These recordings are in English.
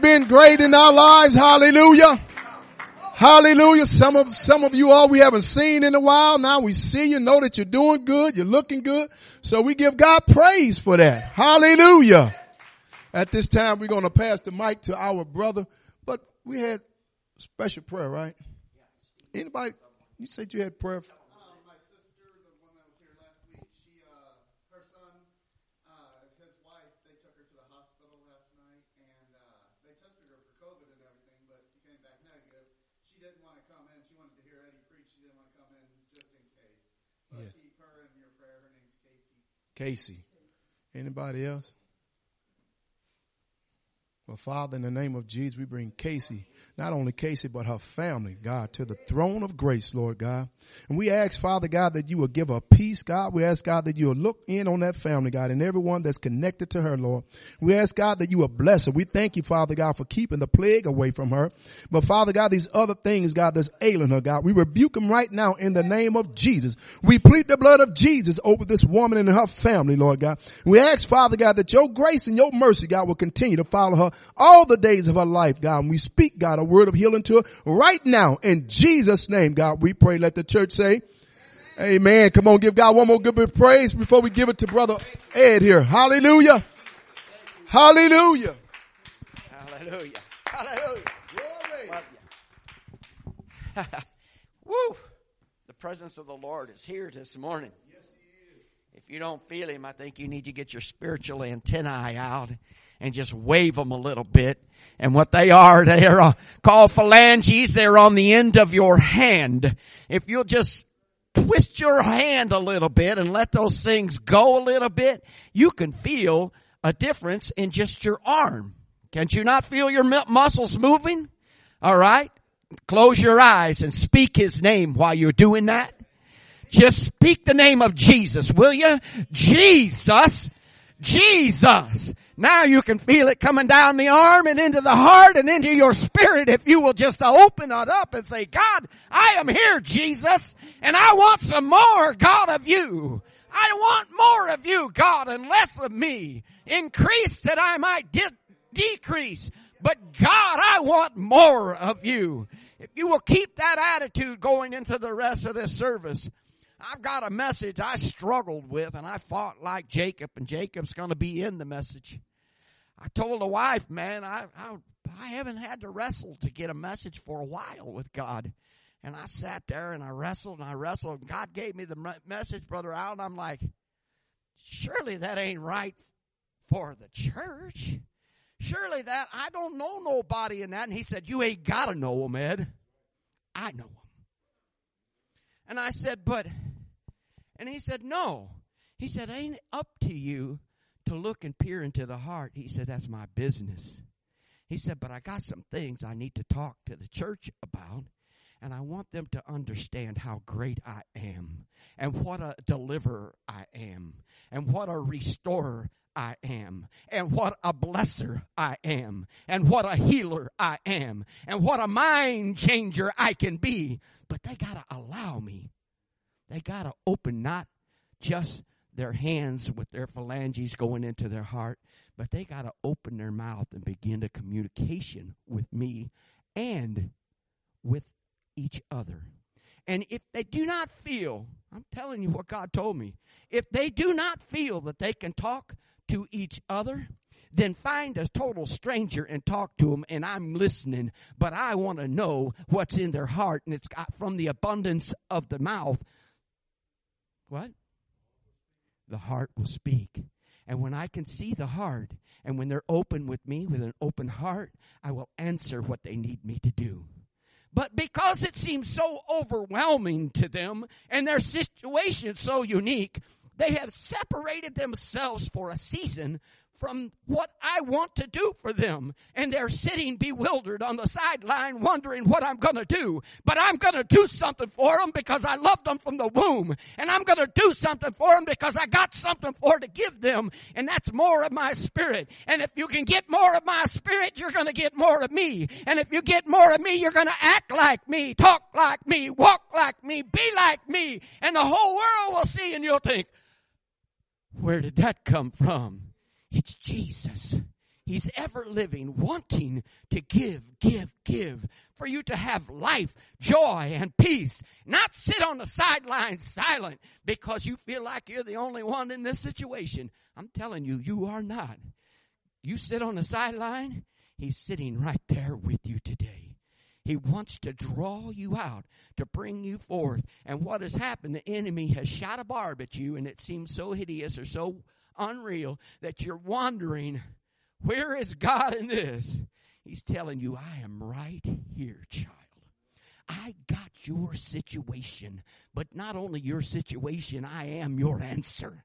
been great in our lives. Hallelujah. Hallelujah. Some of you all we haven't seen in a while. Now we see you, know that you're doing good. You're looking good. So we give God praise for that. Hallelujah. At this time, we're going to pass the mic to our brother, but we had special prayer, right? Anybody? You said you had prayer. My sister, the one that was here last week, her son, his wife, they took her to the hospital last night, and they tested her for COVID and everything, but she came back negative. She didn't want to come in. She wanted to hear Eddie preach. She didn't want to come in just in case. But yes. Keep her in your prayer. Her name's Casey. Casey. Anybody else? Well, Father, in the name of Jesus, we bring Casey, not only Casey, but her family, God, to the throne of grace, Lord God. And we ask, Father God, that you will give her peace, God. We ask, God, that you will look in on that family, God, and everyone that's connected to her, Lord. We ask, God, that you will bless her. We thank you, Father God, for keeping the plague away from her. But, Father God, these other things, God, that's ailing her, God, we rebuke them right now in the name of Jesus. We plead the blood of Jesus over this woman and her family, Lord God. We ask, Father God, that your grace and your mercy, God, will continue to follow her all the days of her life, God. And we speak, God, a word of healing to her right now. In Jesus' name, God, we pray. Let the church say, amen. Come on, give God one more good bit of praise before we give it to Brother Ed here. Hallelujah. Hallelujah. Hallelujah. Hallelujah. Glory. Love you. Woo. The presence of the Lord is here this morning. Yes, he is. If you don't feel him, I think you need to get your spiritual antennae out and just wave them a little bit. And what they are called phalanges. They're on the end of your hand. If you'll just twist your hand a little bit and let those things go a little bit, you can feel a difference in just your arm. Can't you not feel your muscles moving? All right. Close your eyes and speak his name while you're doing that. Just speak the name of Jesus, will you? Jesus. Jesus. Now you can feel it coming down the arm and into the heart and into your spirit if you will just open it up and say, God, I am here, Jesus, and I want some more, God, of you. I want more of you, God, and less of me. Increase that I might decrease. But God, I want more of you. If you will keep that attitude going into the rest of this service, I've got a message I struggled with, and I fought like Jacob, and Jacob's going to be in the message. I told the wife, man, I haven't had to wrestle to get a message for a while with God. And I sat there, and I wrestled, and God gave me the message, Brother Al, and I'm like, surely that ain't right for the church. Surely that, I don't know nobody in that. And he said, you ain't got to know them, Ed. I know them. And I said, and he said, no. He said, ain't up to you to look and peer into the heart. He said, that's my business. He said, but I got some things I need to talk to the church about. And I want them to understand how great I am. And what a deliverer I am. And what a restorer I am. And what a blesser I am. And what a healer I am. And what a mind changer I can be. But they got to allow me. They got to open not just their hands with their phalanges going into their heart, but they got to open their mouth and begin a communication with me and with each other. And if they do not feel, I'm telling you what God told me, if they do not feel that they can talk to each other, then find a total stranger and talk to them, and I'm listening, but I want to know what's in their heart, and it's got from the abundance of the mouth. What? The heart will speak. And when I can see the heart, and when they're open with me with an open heart, I will answer what they need me to do. But because it seems so overwhelming to them, and their situation so unique, they have separated themselves for a season from what I want to do for them. And they're sitting bewildered on the sideline wondering what I'm going to do. But I'm going to do something for them because I loved them from the womb. And I'm going to do something for them because I got something to give them. And that's more of my spirit. And if you can get more of my spirit, you're going to get more of me. And if you get more of me, you're going to act like me, talk like me, walk like me, be like me. And the whole world will see and you'll think, where did that come from? It's Jesus. He's ever living, wanting to give, for you to have life, joy, and peace. Not sit on the sidelines silent because you feel like you're the only one in this situation. I'm telling you, you are not. You sit on the sideline, He's sitting right there with you today. He wants to draw you out, to bring you forth. And what has happened, the enemy has shot a barb at you, and it seems so hideous or so unreal that you're wondering, where is God in this? He's telling you, I am right here, child. I got your situation, but not only your situation, I am your answer.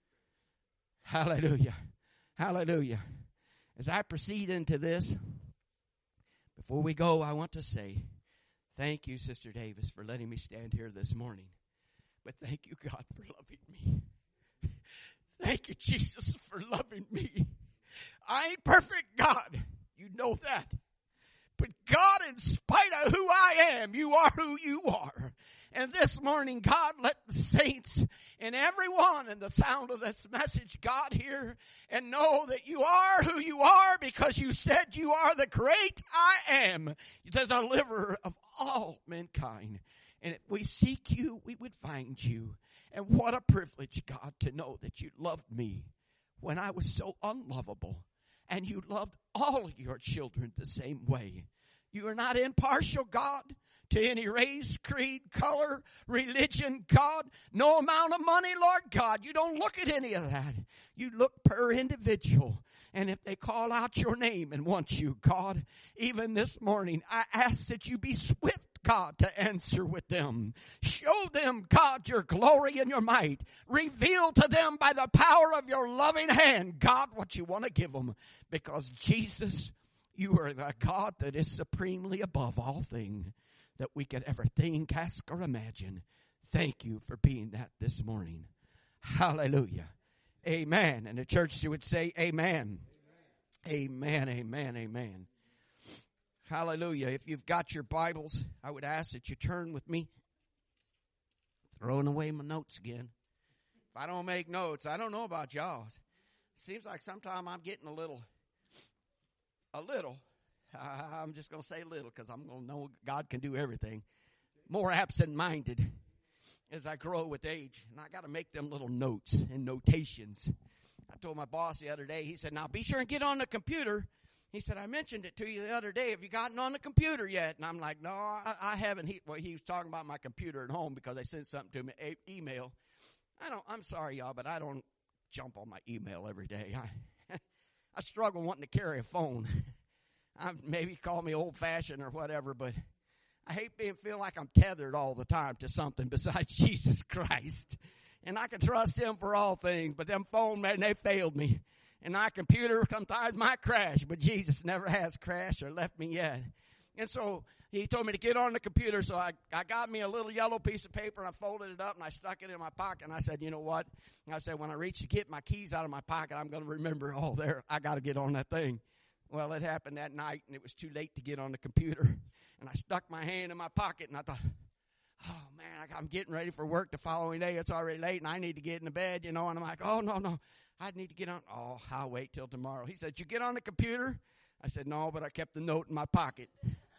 Hallelujah. Hallelujah. As I proceed into this, before we go, I want to say, thank you, Sister Davis, for letting me stand here this morning. But thank you, God, for loving me. Thank you, Jesus, for loving me. I ain't perfect, God. You know that. But God, in spite of who I am, you are who you are. And this morning, God, let the saints and everyone in the sound of this message, God, hear and know that you are who you are because you said you are the great I am, the deliverer of all mankind. And if we seek you, we would find you. And what a privilege, God, to know that you loved me when I was so unlovable. And you loved all of your children the same way. You are not impartial, God, to any race, creed, color, religion, God. No amount of money, Lord God. You don't look at any of that. You look per individual. And if they call out your name and want you, God, even this morning, I ask that you be swift, God, to answer with them. Show them, God, your glory and your might. Reveal to them by the power of your loving hand, God, what you want to give them. Because, Jesus, you are the God that is supremely above all things that we could ever think, ask, or imagine. Thank you for being that this morning. Hallelujah. Amen. And the church would say amen. Amen, amen, amen. Hallelujah. If you've got your Bibles, I would ask that you turn with me. Throwing away my notes again. If I don't make notes, I don't know about y'all. Seems like sometimes I'm getting a little, I'm just going to say little because I'm going to know God can do everything. More absent-minded as I grow with age. And I got to make them little notes and notations. I told my boss the other day, he said, now be sure and get on the computer. He said, I mentioned it to you the other day. Have you gotten on the computer yet? And I'm like, no, I haven't. He was talking about my computer at home because they sent something to me, email. I'm sorry, y'all, but I don't jump on my email every day. I struggle wanting to carry a phone. Maybe call me old-fashioned or whatever, but I hate feel like I'm tethered all the time to something besides Jesus Christ. And I can trust him for all things, but them phone, man, they failed me. And my computer sometimes might crash, but Jesus never has crashed or left me yet. And so he told me to get on the computer, so I got me a little yellow piece of paper, and I folded it up, and I stuck it in my pocket, and I said, you know what? And I said, when I reach to get my keys out of my pocket, I'm going to remember, I got to get on that thing. Well, it happened that night, and it was too late to get on the computer. And I stuck my hand in my pocket, and I thought, oh, man, I'm getting ready for work the following day. It's already late, and I need to get into bed, And I'm like, oh, no, I need to get on. Oh, I'll wait till tomorrow. He said, you get on the computer? I said, no, but I kept the note in my pocket.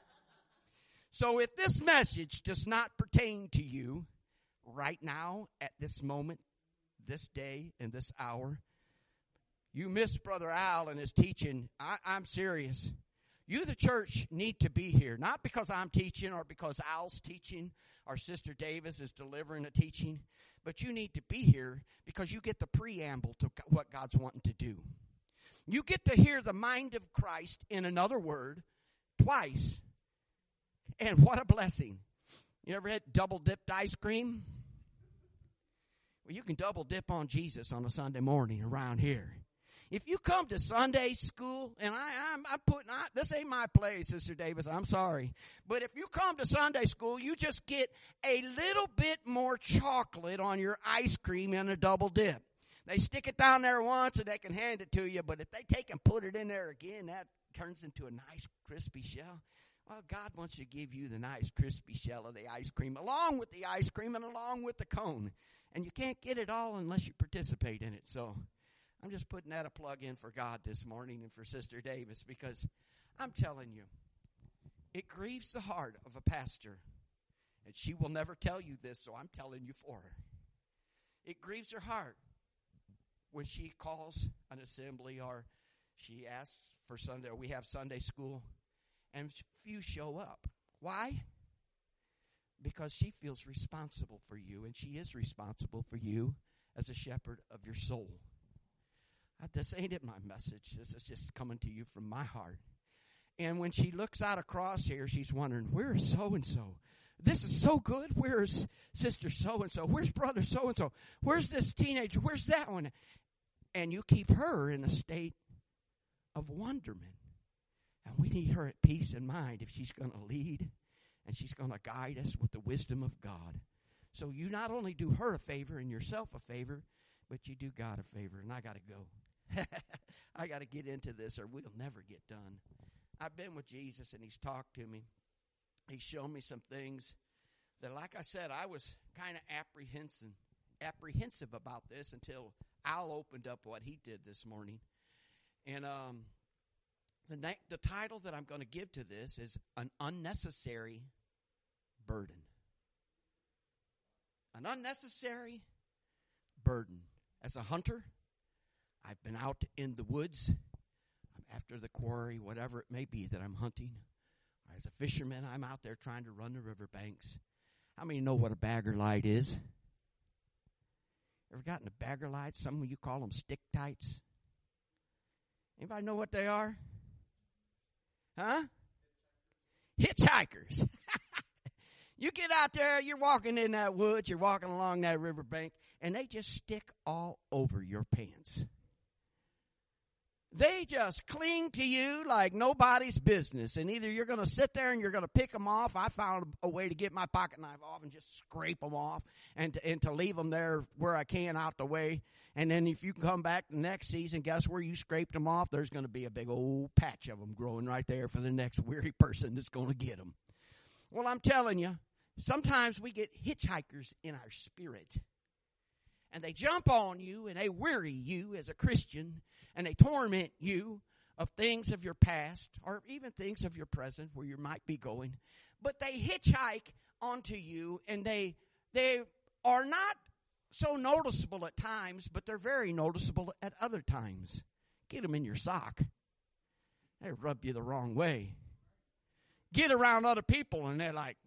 So if this message does not pertain to you right now, at this moment, this day, and this hour, you miss Brother Al and his teaching. I'm serious. You, the church, need to be here. Not because I'm teaching or because Al's teaching or Sister Davis is delivering a teaching. But you need to be here because you get the preamble to what God's wanting to do. You get to hear the mind of Christ in another word twice. And what a blessing. You ever had double-dipped ice cream? Well, you can double-dip on Jesus on a Sunday morning around here. If you come to Sunday school, and this ain't my place, Sister Davis, I'm sorry. But if you come to Sunday school, you just get a little bit more chocolate on your ice cream in a double dip. They stick it down there once and they can hand it to you, but if they take and put it in there again, that turns into a nice crispy shell. Well, God wants to give you the nice crispy shell of the ice cream, along with the ice cream and along with the cone. And you can't get it all unless you participate in it, so I'm just putting that a plug in for God this morning and for Sister Davis, because I'm telling you, it grieves the heart of a pastor. And she will never tell you this, so I'm telling you for her. It grieves her heart when she calls an assembly or she asks for Sunday, or we have Sunday school, and few show up. Why? Because she feels responsible for you, and she is responsible for you as a shepherd of your soul. This ain't it my message. This is just coming to you from my heart. And when she looks out across here, she's wondering, where is so-and-so? This is so good. Where's sister so-and-so? Where's brother so-and-so? Where's this teenager? Where's that one? And you keep her in a state of wonderment. And we need her at peace in mind if she's going to lead and she's going to guide us with the wisdom of God. So you not only do her a favor and yourself a favor, but you do God a favor. And I got to go. I got to get into this or we'll never get done. I've been with Jesus and he's talked to me. He showed me some things that, like I said, I was kind of apprehensive about this until Al opened up what he did this morning. And the title that I'm going to give to this is An Unnecessary Burden. An unnecessary burden. As a hunter, I've been out in the woods. I'm after the quarry, whatever it may be that I'm hunting. As a fisherman, I'm out there trying to run the riverbanks. How many know what a bagger light is? Ever gotten a bagger light? Some of you call them stick tights. Anybody know what they are? Huh? Hitchhikers. You get out there, you're walking in that woods, you're walking along that riverbank, and they just stick all over your pants. They just cling to you like nobody's business. And either you're going to sit there and you're going to pick them off. I found a way to get my pocket knife off and just scrape them off and to leave them there where I can out the way. And then if you come back the next season, guess where you scraped them off? There's going to be a big old patch of them growing right there for the next weary person that's going to get them. Well, I'm telling you, sometimes we get hitchhikers in our spirit. And they jump on you and they weary you as a Christian and they torment you of things of your past or even things of your present where you might be going. But they hitchhike onto you and they are not so noticeable at times, but they're very noticeable at other times. Get them in your sock. They rub you the wrong way. Get around other people and they're like,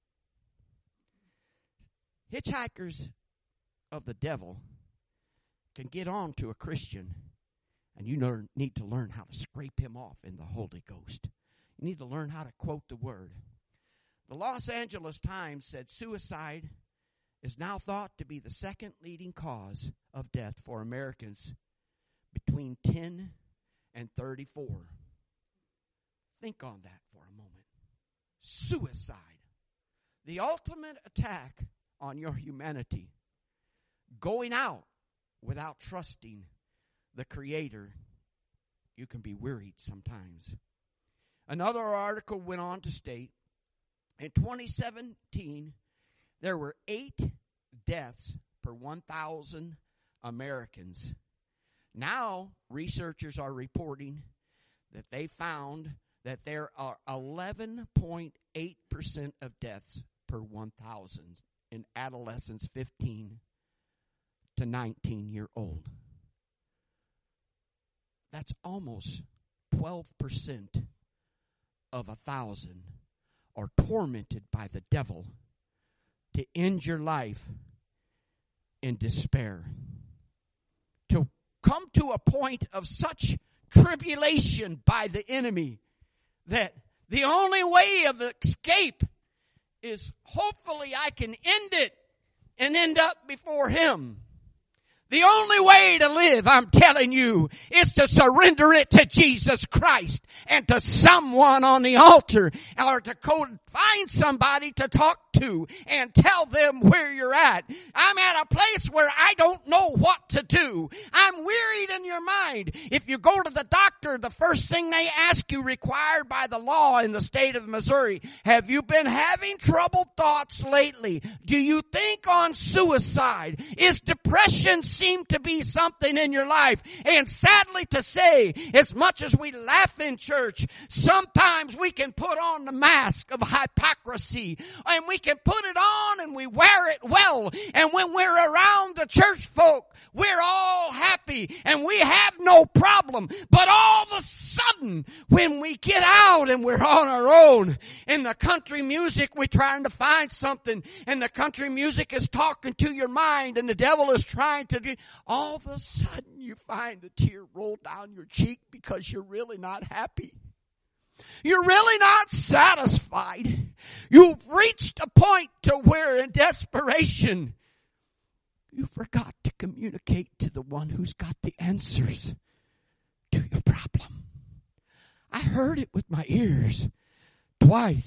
hitchhikers of the devil can get on to a Christian, and you need to learn how to scrape him off in the Holy Ghost. You need to learn how to quote the word. The Los Angeles Times said suicide is now thought to be the second leading cause of death for Americans between 10 and 34. Think on that for a moment. Suicide, the ultimate attack on your humanity. Going out without trusting the Creator, you can be wearied sometimes. Another article went on to state, in 2017, there were 8 deaths per 1,000 Americans. Now, researchers are reporting that they found that there are 11.8% of deaths per 1,000 in adolescents 15 to 19-year-old. That's almost 12% of 1,000 are tormented by the devil to end your life in despair. To come to a point of such tribulation by the enemy that the only way of escape is hopefully I can end it and end up before him. The only way to live, I'm telling you, is to surrender it to Jesus Christ and to someone on the altar, or to find somebody to talk to and tell them where you're at. I'm at a place where I don't know what to do. I'm wearied in your mind. If you go to the doctor, the first thing they ask you, required by the law in the state of Missouri, have you been having troubled thoughts lately? Do you think on suicide? Is depression seem to be something in your life. And sadly to say, as much as we laugh in church, sometimes we can put on the mask of hypocrisy, and we can put it on and we wear it well. And when we're around the church folk, we're all happy and we have no problem. But all of a sudden, when we get out and we're on our own, in the country music, we're trying to find something, and the country music is talking to your mind, and the devil is trying to do, all of a sudden you find the tear roll down your cheek because you're really not happy. You're really not satisfied. You've reached a point to where in desperation, you forgot to communicate to the one who's got the answers to your problem. I heard it with my ears. Dwight,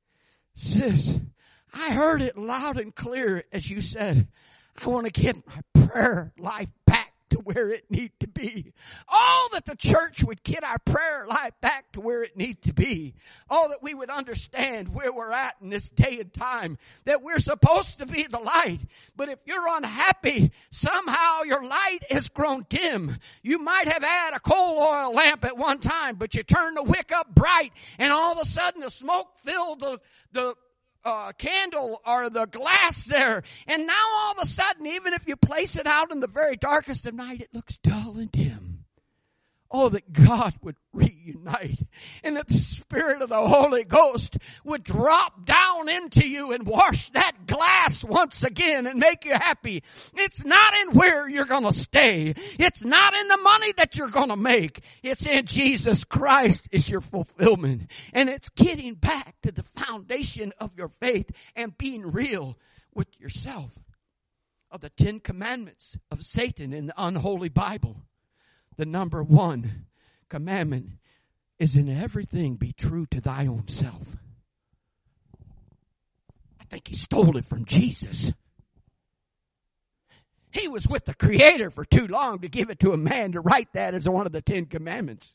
sis, I heard it loud and clear as you said, I want to get my prayer life back to where it needs to be. Oh, that the church would get our prayer life back to where it needs to be. Oh, that we would understand where we're at in this day and time, that we're supposed to be the light. But if you're unhappy, somehow your light has grown dim. You might have had a coal oil lamp at one time, but you turned the wick up bright, and all of a sudden the smoke filled the candle or the glass there. And now all of a sudden, even if you place it out in the very darkest of night, it looks dull and dim. Oh, that God would reunite, and that the Spirit of the Holy Ghost would drop down into you and wash that glass once again and make you happy. It's not in where you're going to stay. It's not in the money that you're going to make. It's in Jesus Christ is your fulfillment. And it's getting back to the foundation of your faith and being real with yourself. Of the 10 commandments of Satan in the unholy Bible, the number 1 commandment is, in everything be true to thy own self. I think he stole it from Jesus. He was with the Creator for too long to give it to a man to write that as one of the 10 commandments.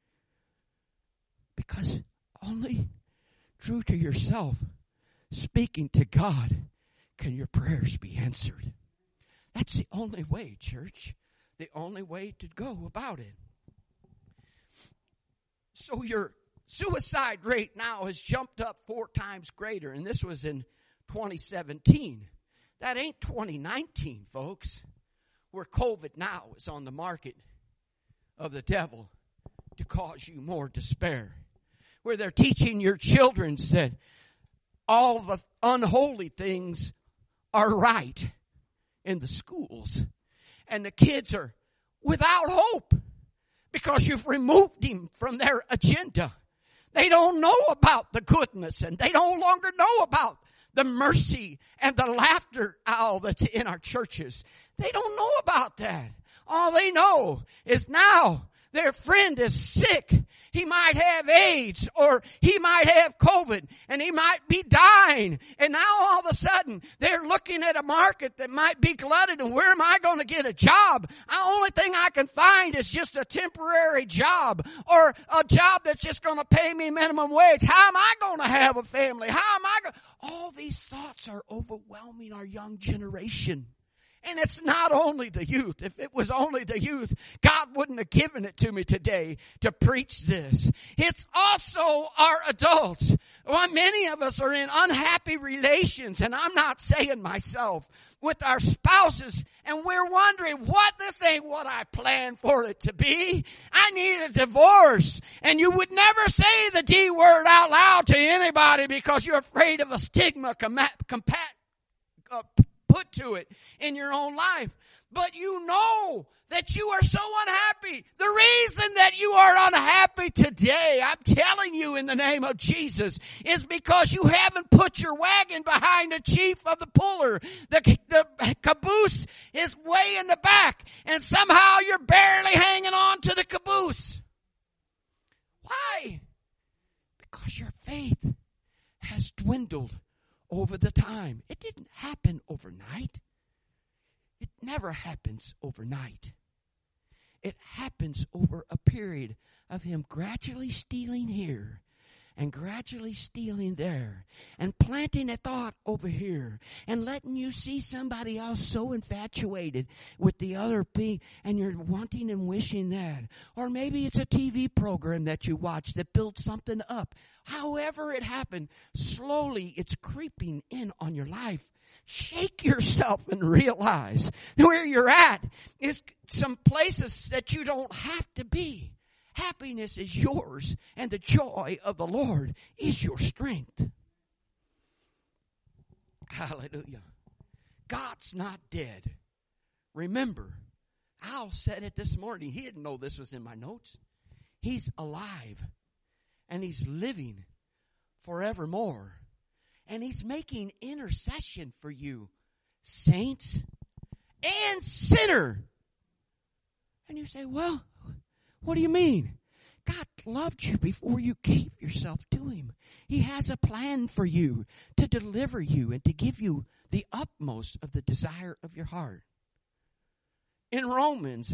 Because only true to yourself, speaking to God, can your prayers be answered. That's the only way, church. The only way to go about it. So your suicide rate now has jumped up 4 times greater, and this was in 2017. That ain't 2019, folks, where COVID now is on the market of the devil to cause you more despair. Where they're teaching your children that all the unholy things are right in the schools. And the kids are without hope because you've removed him from their agenda. They don't know about the goodness, and they no longer know about the mercy and the laughter owl that's in our churches. They don't know about that. All they know is now their friend is sick. He might have AIDS, or he might have COVID, and he might be dying. And now all of a sudden, they're looking at a market that might be glutted, and where am I going to get a job? The only thing I can find is just a temporary job, or a job that's just going to pay me minimum wage. How am I going to have a family? How am I going? All these thoughts are overwhelming our young generation. And it's not only the youth. If it was only the youth, God wouldn't have given it to me today to preach this. It's also our adults. Well, many of us are in unhappy relations, and I'm not saying myself, with our spouses, and we're wondering, what? This ain't what I planned for it to be. I need a divorce. And you would never say the D word out loud to anybody because you're afraid of a stigma put to it in your own life. But you know that you are so unhappy. The reason that you are unhappy today, I'm telling you in the name of Jesus, is because you haven't put your wagon behind the chief of the puller. The caboose is way in the back, and somehow you're barely hanging on to the caboose. Why? Because your faith has dwindled over the time. It didn't happen overnight. It never happens overnight. It happens over a period of him gradually stealing here and gradually stealing there and planting a thought over here and letting you see somebody else so infatuated with the other thing and you're wanting and wishing that. Or maybe it's a TV program that you watch that builds something up. However it happened, slowly it's creeping in on your life. Shake yourself and realize that where you're at is some places that you don't have to be. Happiness is yours, and the joy of the Lord is your strength. Hallelujah. God's not dead. Remember, Al said it this morning. He didn't know this was in my notes. He's alive, and he's living forevermore. And he's making intercession for you, saints and sinner. And you say, well, what do you mean? God loved you before you gave yourself to him. He has a plan for you to deliver you and to give you the utmost of the desire of your heart. In Romans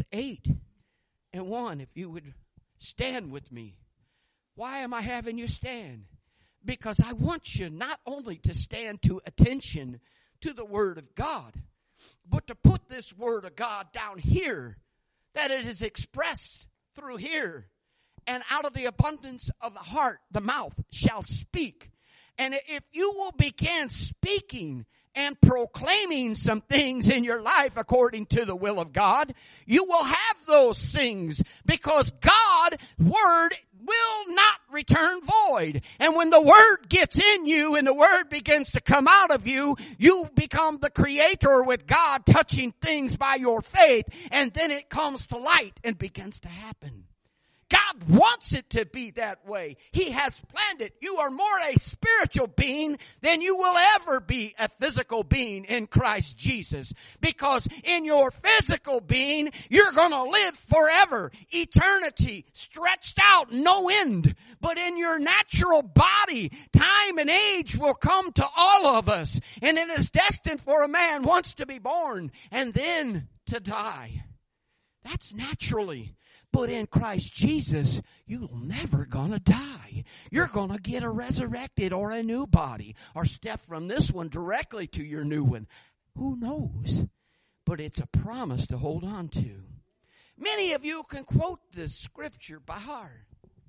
8:1, if you would stand with me. Why am I having you stand? Because I want you not only to stand to attention to the Word of God, but to put this Word of God down here, that it is expressed through here. And out of the abundance of the heart, the mouth shall speak. And if you will begin speaking and proclaiming some things in your life according to the will of God, you will have those things, because God's Word will not return void. And when the Word gets in you and the Word begins to come out of you, you become the creator with God, touching things by your faith, and then it comes to light and begins to happen. God wants it to be that way. He has planned it. You are more a spiritual being than you will ever be a physical being in Christ Jesus. Because in your physical being, you're going to live forever. Eternity stretched out, no end. But in your natural body, time and age will come to all of us. And it is destined for a man once to be born and then to die. That's naturally. But in Christ Jesus, you're never going to die. You're going to get a resurrected or a new body, or step from this one directly to your new one. Who knows? But it's a promise to hold on to. Many of you can quote this scripture by heart.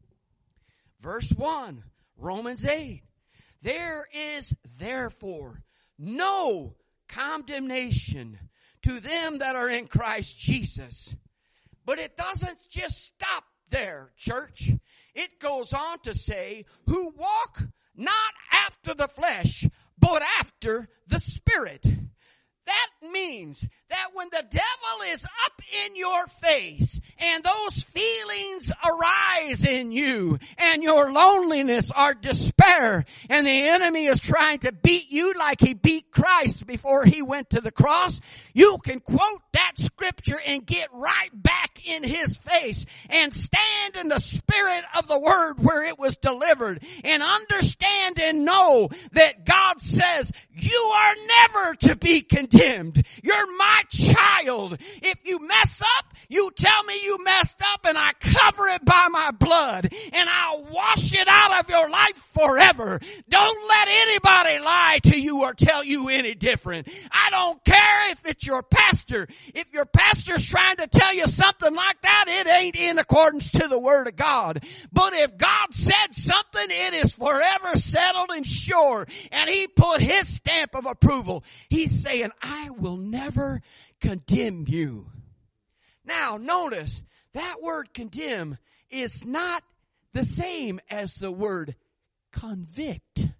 Verse 1, Romans 8. There is therefore no condemnation to them that are in Christ Jesus. But it doesn't just stop there, church. It goes on to say, who walk not after the flesh, but after the Spirit. That means that when the devil is up in your face and those feelings arise in you and your loneliness or despair and the enemy is trying to beat you like he beat Christ before he went to the cross, you can quote that scripture and get right back in his face and stand in the spirit of the word where it was delivered and understand and know that God says you are never to be condemned. You're my child. If you mess up, you tell me you messed up and I cover it by my blood and I'll wash it out of your life forever. Don't let anybody lie to you or tell you any different. I don't care if it's your pastor. If your pastor's trying to tell you something like that, it ain't in accordance to the Word of God. But if God said something, it is forever settled and sure. And He put His stamp of approval. He's saying, I will never condemn you. Now, notice that word condemn is not the same as the word convict.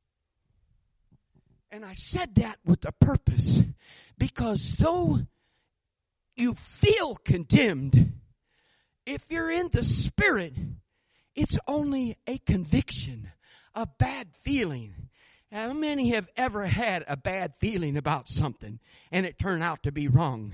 And I said that with a purpose, because though you feel condemned, if you're in the Spirit, it's only a conviction, a bad feeling. How many have ever had a bad feeling about something and it turned out to be wrong?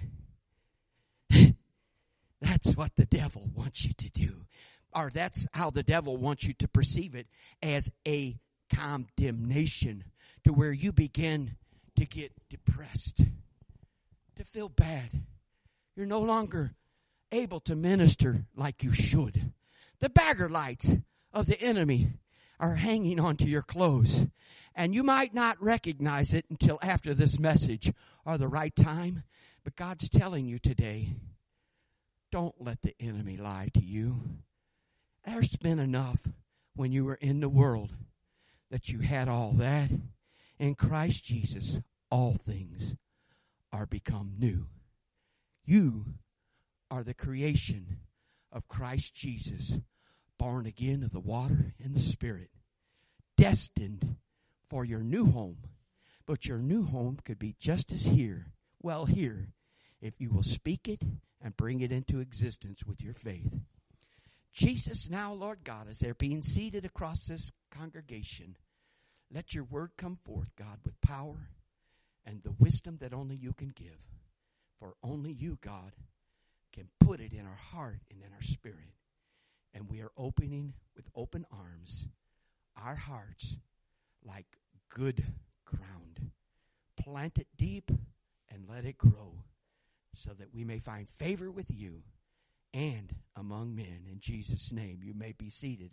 That's what the devil wants you to do. Or that's how the devil wants you to perceive it, as a condemnation, to where you begin to get depressed, to feel bad. You're no longer able to minister like you should. The bagger lights of the enemy are hanging onto your clothes. And you might not recognize it until after this message or the right time. But God's telling you today, don't let the enemy lie to you. There's been enough when you were in the world that you had all that. In Christ Jesus, all things are become new. You are the creation of Christ Jesus, born again of the water and the Spirit, destined for your new home. But your new home could be just as here, if you will speak it and bring it into existence with your faith. Jesus, now, Lord God, as they're being seated across this congregation, let your word come forth, God, with power and the wisdom that only you can give. For only you, God, can put it in our heart and in our spirit. And we are opening with open arms our hearts like good ground. Plant it deep and let it grow so that we may find favor with you and among men. In Jesus' name, you may be seated.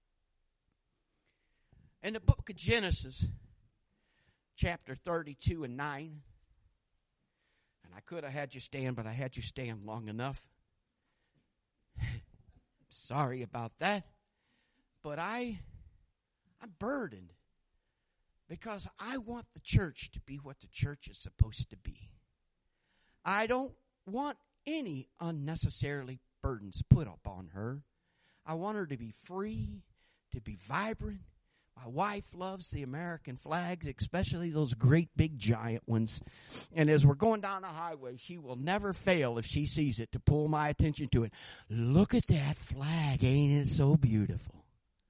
In the book of Genesis, chapter 32 and 9, and I could have had you stand, but I had you stand long enough. Sorry about that. But I'm burdened because I want the church to be what the church is supposed to be. I don't want any unnecessarily burdens put upon her. I want her to be free, to be vibrant. My wife loves the American flags, especially those great big giant ones. And as we're going down the highway, she will never fail if she sees it to pull my attention to it. Look at that flag. Ain't it so beautiful?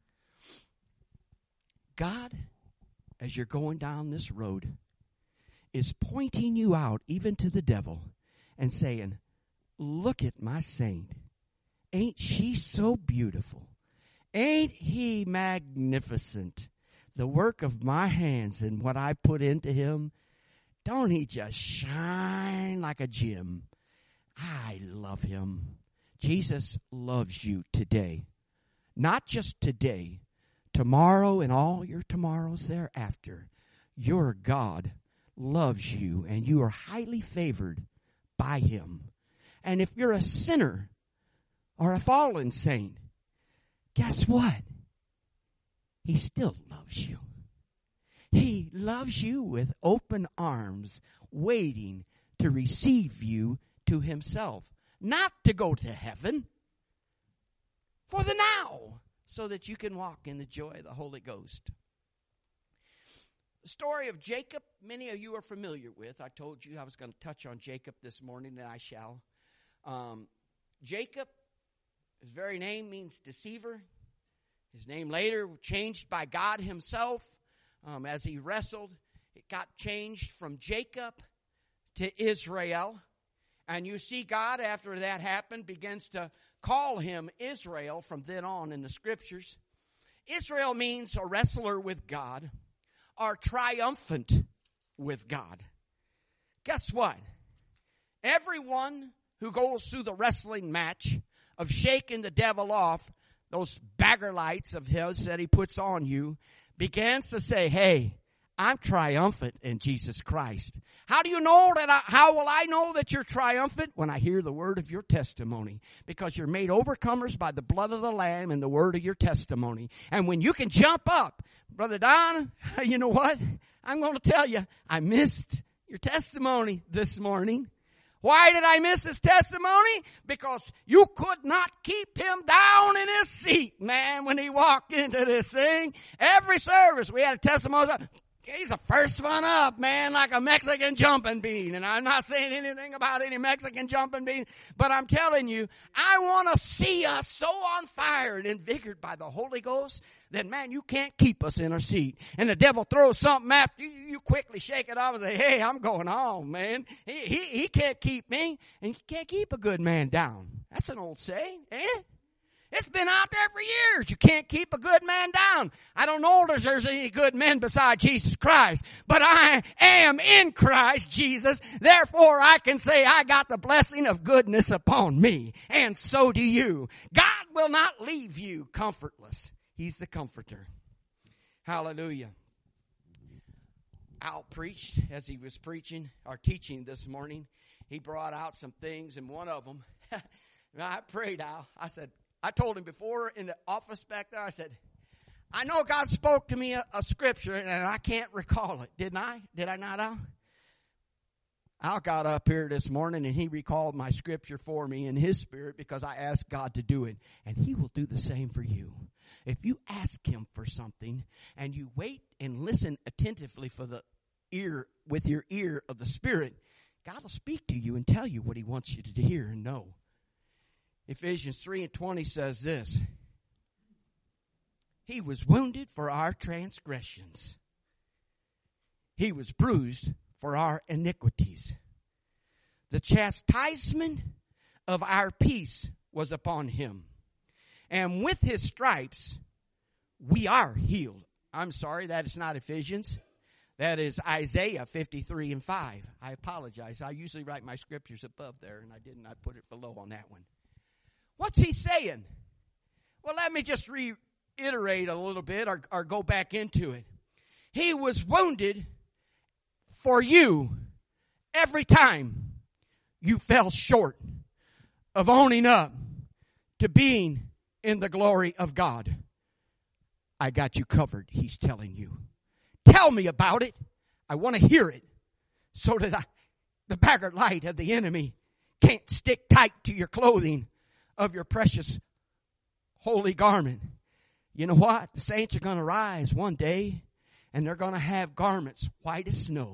God, as you're going down this road, is pointing you out even to the devil and saying, look at my saint. Ain't she so beautiful? Ain't he magnificent? The work of my hands and what I put into him, don't he just shine like a gem? I love him. Jesus loves you today. Not just today, tomorrow and all your tomorrows thereafter. Your God loves you and you are highly favored by him. And if you're a sinner or a fallen saint, guess what? He still loves you. He loves you with open arms, waiting to receive you to himself. Not to go to heaven, for the now, so that you can walk in the joy of the Holy Ghost. The story of Jacob, many of you are familiar with. I told you I was going to touch on Jacob this morning, and I shall. Jacob, his very name means deceiver. His name later changed by God himself as he wrestled. It got changed from Jacob to Israel. And you see God, after that happened, begins to call him Israel from then on in the scriptures. Israel means a wrestler with God or triumphant with God. Guess what? Everyone who goes through the wrestling match of shaking the devil off, those bagger lights of his that he puts on you, begins to say, hey, I'm triumphant in Jesus Christ. How do you know that? How will I know that you're triumphant? When I hear the word of your testimony. Because you're made overcomers by the blood of the Lamb and the word of your testimony. And when you can jump up, Brother Don, you know what? I'm going to tell you, I missed your testimony this morning. Why did I miss his testimony? Because you could not keep him down in his seat, man, when he walked into this thing. Every service we had a testimony. He's the first one up, man, like a Mexican jumping bean. And I'm not saying anything about any Mexican jumping bean, but I'm telling you, I want to see us so on fire and invigorated by the Holy Ghost that, man, you can't keep us in our seat. And the devil throws something after you, you quickly shake it off and say, hey, I'm going home, man. He can't keep me, and you can't keep a good man down. That's an old saying, ain't it? It's been out there for years. You can't keep a good man down. I don't know if there's any good men beside Jesus Christ, but I am in Christ Jesus. Therefore, I can say I got the blessing of goodness upon me, and so do you. God will not leave you comfortless. He's the comforter. Hallelujah. Al preached as he was preaching or teaching this morning. He brought out some things, and one of them, I prayed, Al. I told him before in the office back there, I said, I know God spoke to me a scripture, and I can't recall it. Didn't I? Did I not, Al? Al got up here this morning, and he recalled my scripture for me in his spirit because I asked God to do it. And he will do the same for you. If you ask him for something, and you wait and listen attentively for the ear, with your ear of the Spirit, God will speak to you and tell you what he wants you to hear and know. Ephesians 3:20 says this. He was wounded for our transgressions. He was bruised for our iniquities. The chastisement of our peace was upon him. And with his stripes, we are healed. I'm sorry, that is not Ephesians. That is Isaiah 53:5. I apologize. I usually write my scriptures above there, and I didn't. I put it below on that one. What's he saying? Well, let me just reiterate a little bit or go back into it. He was wounded for you every time you fell short of owning up to being in the glory of God. I got you covered, he's telling you. Tell me about it. I want to hear it so that the beggar light of the enemy can't stick tight to your clothing of your precious holy garment. You know what? The saints are going to rise one day, and they're going to have garments white as snow.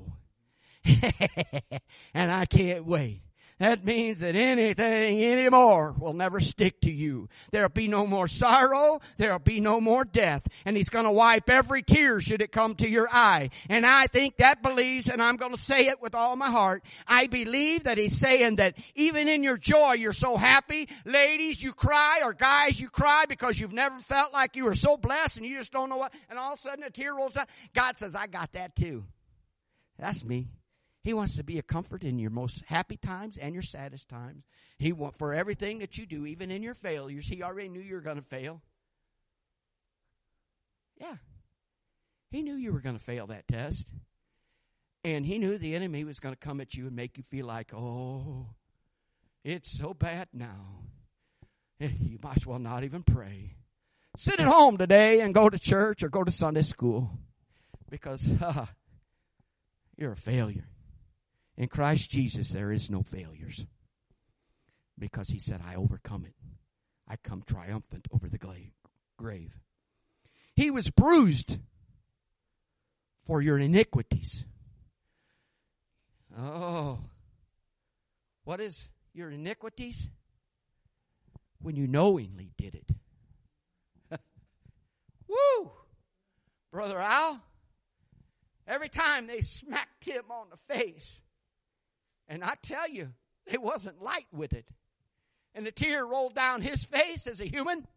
And I can't wait. That means that anything anymore will never stick to you. There'll be no more sorrow. There'll be no more death. And he's going to wipe every tear should it come to your eye. And I think that believes, and I'm going to say it with all my heart, I believe that he's saying that even in your joy, you're so happy. Ladies, you cry, or guys, you cry because you've never felt like you were so blessed and you just don't know what, and all of a sudden a tear rolls down. God says, I got that too. That's me. He wants to be a comfort in your most happy times and your saddest times. He wants for everything that you do, even in your failures. He already knew you were going to fail. Yeah. He knew you were going to fail that test. And he knew the enemy was going to come at you and make you feel like, oh, it's so bad now. You might as well not even pray. Sit at home today and go to church or go to Sunday school because you're a failure. In Christ Jesus, there is no failures. Because he said, I overcome it. I come triumphant over the grave. He was bruised for your iniquities. Oh. What is your iniquities? When you knowingly did it. Woo! Brother Al, every time they smacked him on the face, and I tell you, they wasn't light with it. And the tear rolled down his face as a human.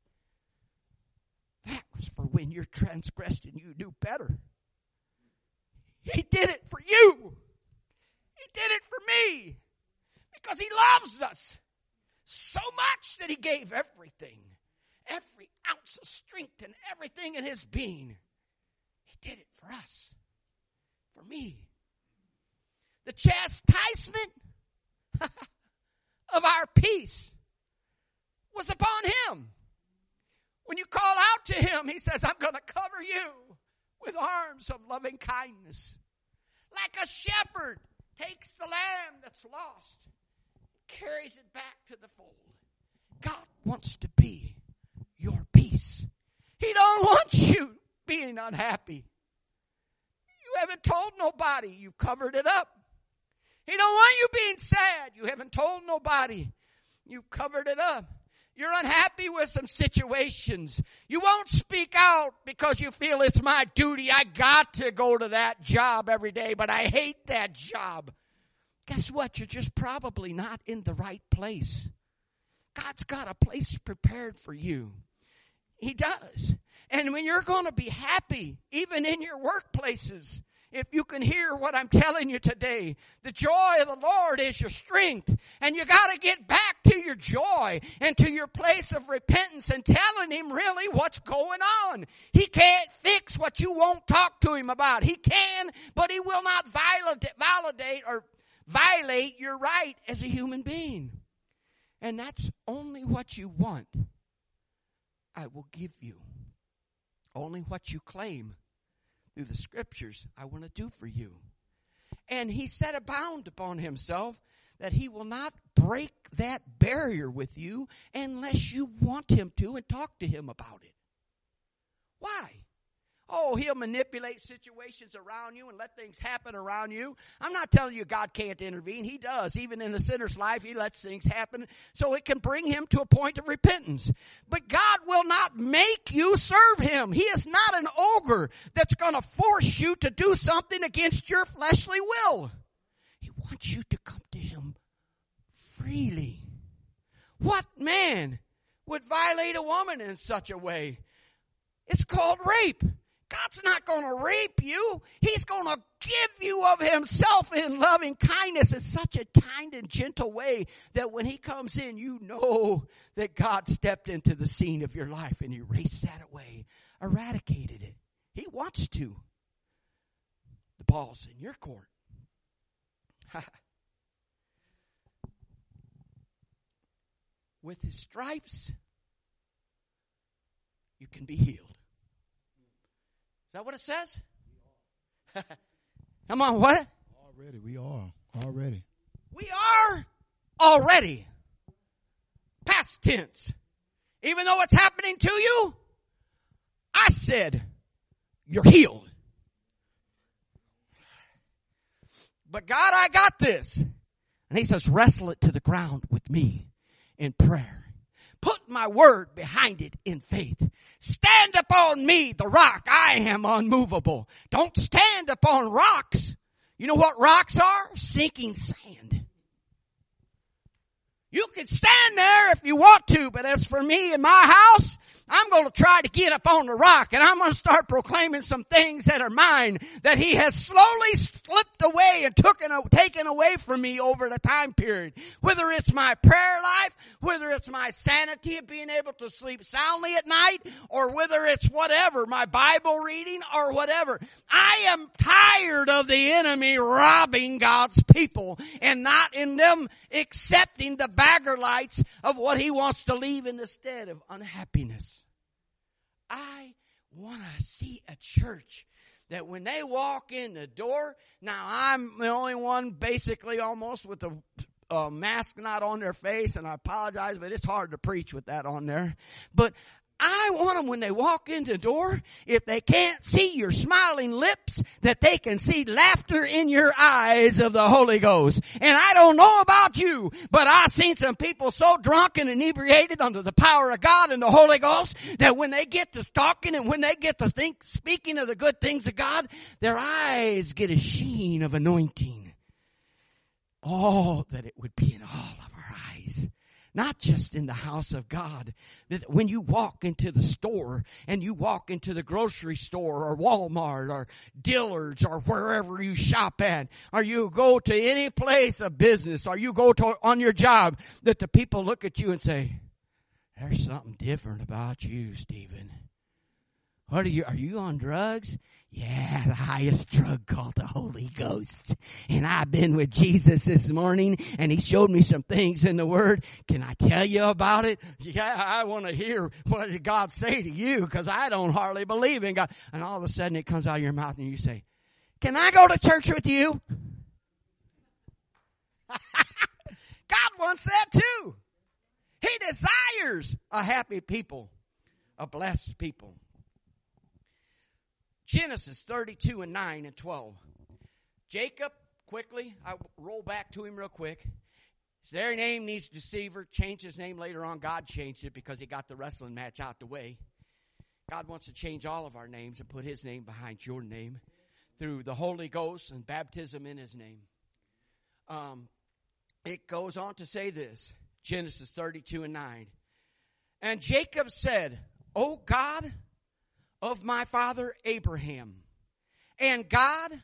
That was for when you're transgressed and you knew better. He did it for you. He did it for me. Because he loves us so much that he gave everything. Every ounce of strength and everything in his being. He did it for us. For me. The chastisement of our peace was upon him. When you call out to him, he says, I'm going to cover you with arms of loving kindness. Like a shepherd takes the lamb that's lost, carries it back to the fold. God wants to be your peace. He don't want you being unhappy. You haven't told nobody. You've covered it up. He don't want you being sad. You haven't told nobody. You've covered it up. You're unhappy with some situations. You won't speak out because you feel it's my duty. I got to go to that job every day, but I hate that job. Guess what? You're just probably not in the right place. God's got a place prepared for you. He does. And when you're going to be happy, even in your workplaces, if you can hear what I'm telling you today, the joy of the Lord is your strength. And you got to get back to your joy and to your place of repentance and telling Him really what's going on. He can't fix what you won't talk to Him about. He can, but He will not violate your right as a human being. And that's only what you want, I will give you. Only what you claim through the Scriptures, I want to do for you. And He set a bound upon Himself that He will not break that barrier with you unless you want Him to and talk to Him about it. Why? Oh, He'll manipulate situations around you and let things happen around you. I'm not telling you God can't intervene. He does. Even in a sinner's life, He lets things happen so it can bring him to a point of repentance. But God will not make you serve Him. He is not an ogre that's going to force you to do something against your fleshly will. He wants you to come to Him freely. What man would violate a woman in such a way? It's called rape. God's not going to rape you. He's going to give you of Himself in loving kindness in such a kind and gentle way that when He comes in, you know that God stepped into the scene of your life and erased that away, eradicated it. He wants to. The ball's in your court. With His stripes, you can be healed. Is that what it says? Come on, what? Already, we are. Already. We are already. Past tense. Even though it's happening to you, I said, you're healed. But God, I got this. And He says, wrestle it to the ground with me in prayer. Put my word behind it in faith. Stand upon me, the rock. I am unmovable. Don't stand upon rocks. You know what rocks are? Sinking sand. You can stand there if you want to, but as for me and my house, I'm going to try to get up on the rock and I'm going to start proclaiming some things that are mine that He has slowly slipped away and taken away from me over the time period. Whether it's my prayer life, whether it's my sanity of being able to sleep soundly at night, or whether it's whatever, my Bible reading or whatever. I am tired of the enemy robbing God's people and not in them accepting the bagger lights of what he wants to leave in the stead of unhappiness. I want to see a church that when they walk in the door, now I'm the only one basically almost with a mask not on their face, and I apologize, but it's hard to preach with that on there. But I want them when they walk in the door, if they can't see your smiling lips, that they can see laughter in your eyes of the Holy Ghost. And I don't know about you, but I've seen some people so drunk and inebriated under the power of God and the Holy Ghost that when they get to talking and when they get to speaking of the good things of God, their eyes get a sheen of anointing. Oh, that it would be in all of our eyes. Not just in the house of God. That when you walk into the store and you walk into the grocery store or Walmart or Dillard's or wherever you shop at, or you go to any place of business or you go to on your job, that the people look at you and say, there's something different about you, Stephen. What are you on drugs? Yeah, the highest drug called the Holy Ghost. And I've been with Jesus this morning and He showed me some things in the Word. Can I tell you about it? Yeah, I want to hear what did God say to you, because I don't hardly believe in God. And all of a sudden it comes out of your mouth and you say, can I go to church with you? God wants that too. He desires a happy people, a blessed people. Genesis 32 and 9 and 12. Jacob, quickly, I roll back to him real quick. Their name needs deceiver. Changed his name later on. God changed it because he got the wrestling match out the way. God wants to change all of our names and put His name behind your name through the Holy Ghost and baptism in His name. It goes on to say this. Genesis 32 and 9. And Jacob said, O God of my father Abraham, and God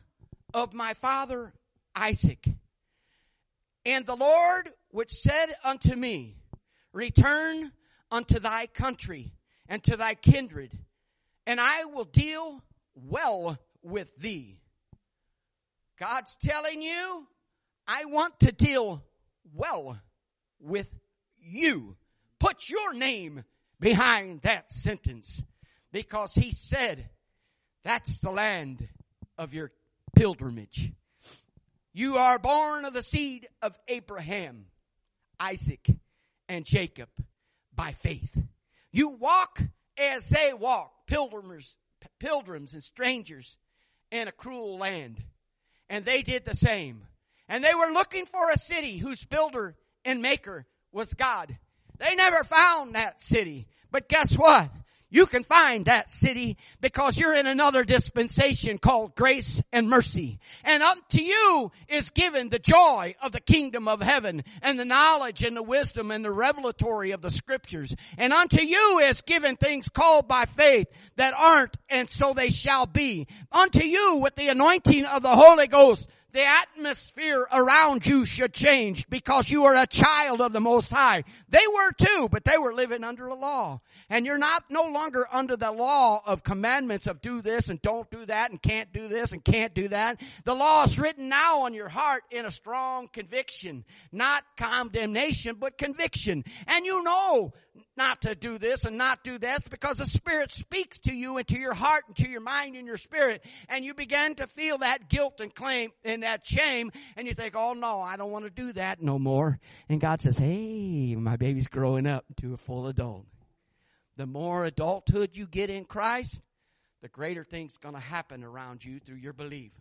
of my father Isaac. And the Lord which said unto me, return unto thy country and to thy kindred, and I will deal well with thee. God's telling you, I want to deal well with you. Put your name behind that sentence, because he said that's the land of your pilgrimage. You are born of the seed of Abraham, Isaac, and Jacob by faith. You walk as they walk, pilgrims and strangers in a cruel land. And they did the same. And they were looking for a city whose builder and maker was God. They never found that city. But guess what? You can find that city because you're in another dispensation called grace and mercy. And unto you is given the joy of the kingdom of heaven and the knowledge and the wisdom and the revelatory of the scriptures. And unto you is given things called by faith that aren't, and so they shall be. Unto you with the anointing of the Holy Ghost, the atmosphere around you should change because you are a child of the Most High. They were too, but they were living under a law. And you're no longer under the law of commandments of do this and don't do that and can't do this and can't do that. The law is written now on your heart in a strong conviction. Not condemnation, but conviction. And you know not to do this and not do that because the Spirit speaks to you and to your heart and to your mind and your spirit. And you begin to feel that guilt and claim and that shame. And you think, oh no, I don't want to do that no more. And God says, hey, my baby's growing up to a full adult. The more adulthood you get in Christ, the greater things going to happen around you through your belief.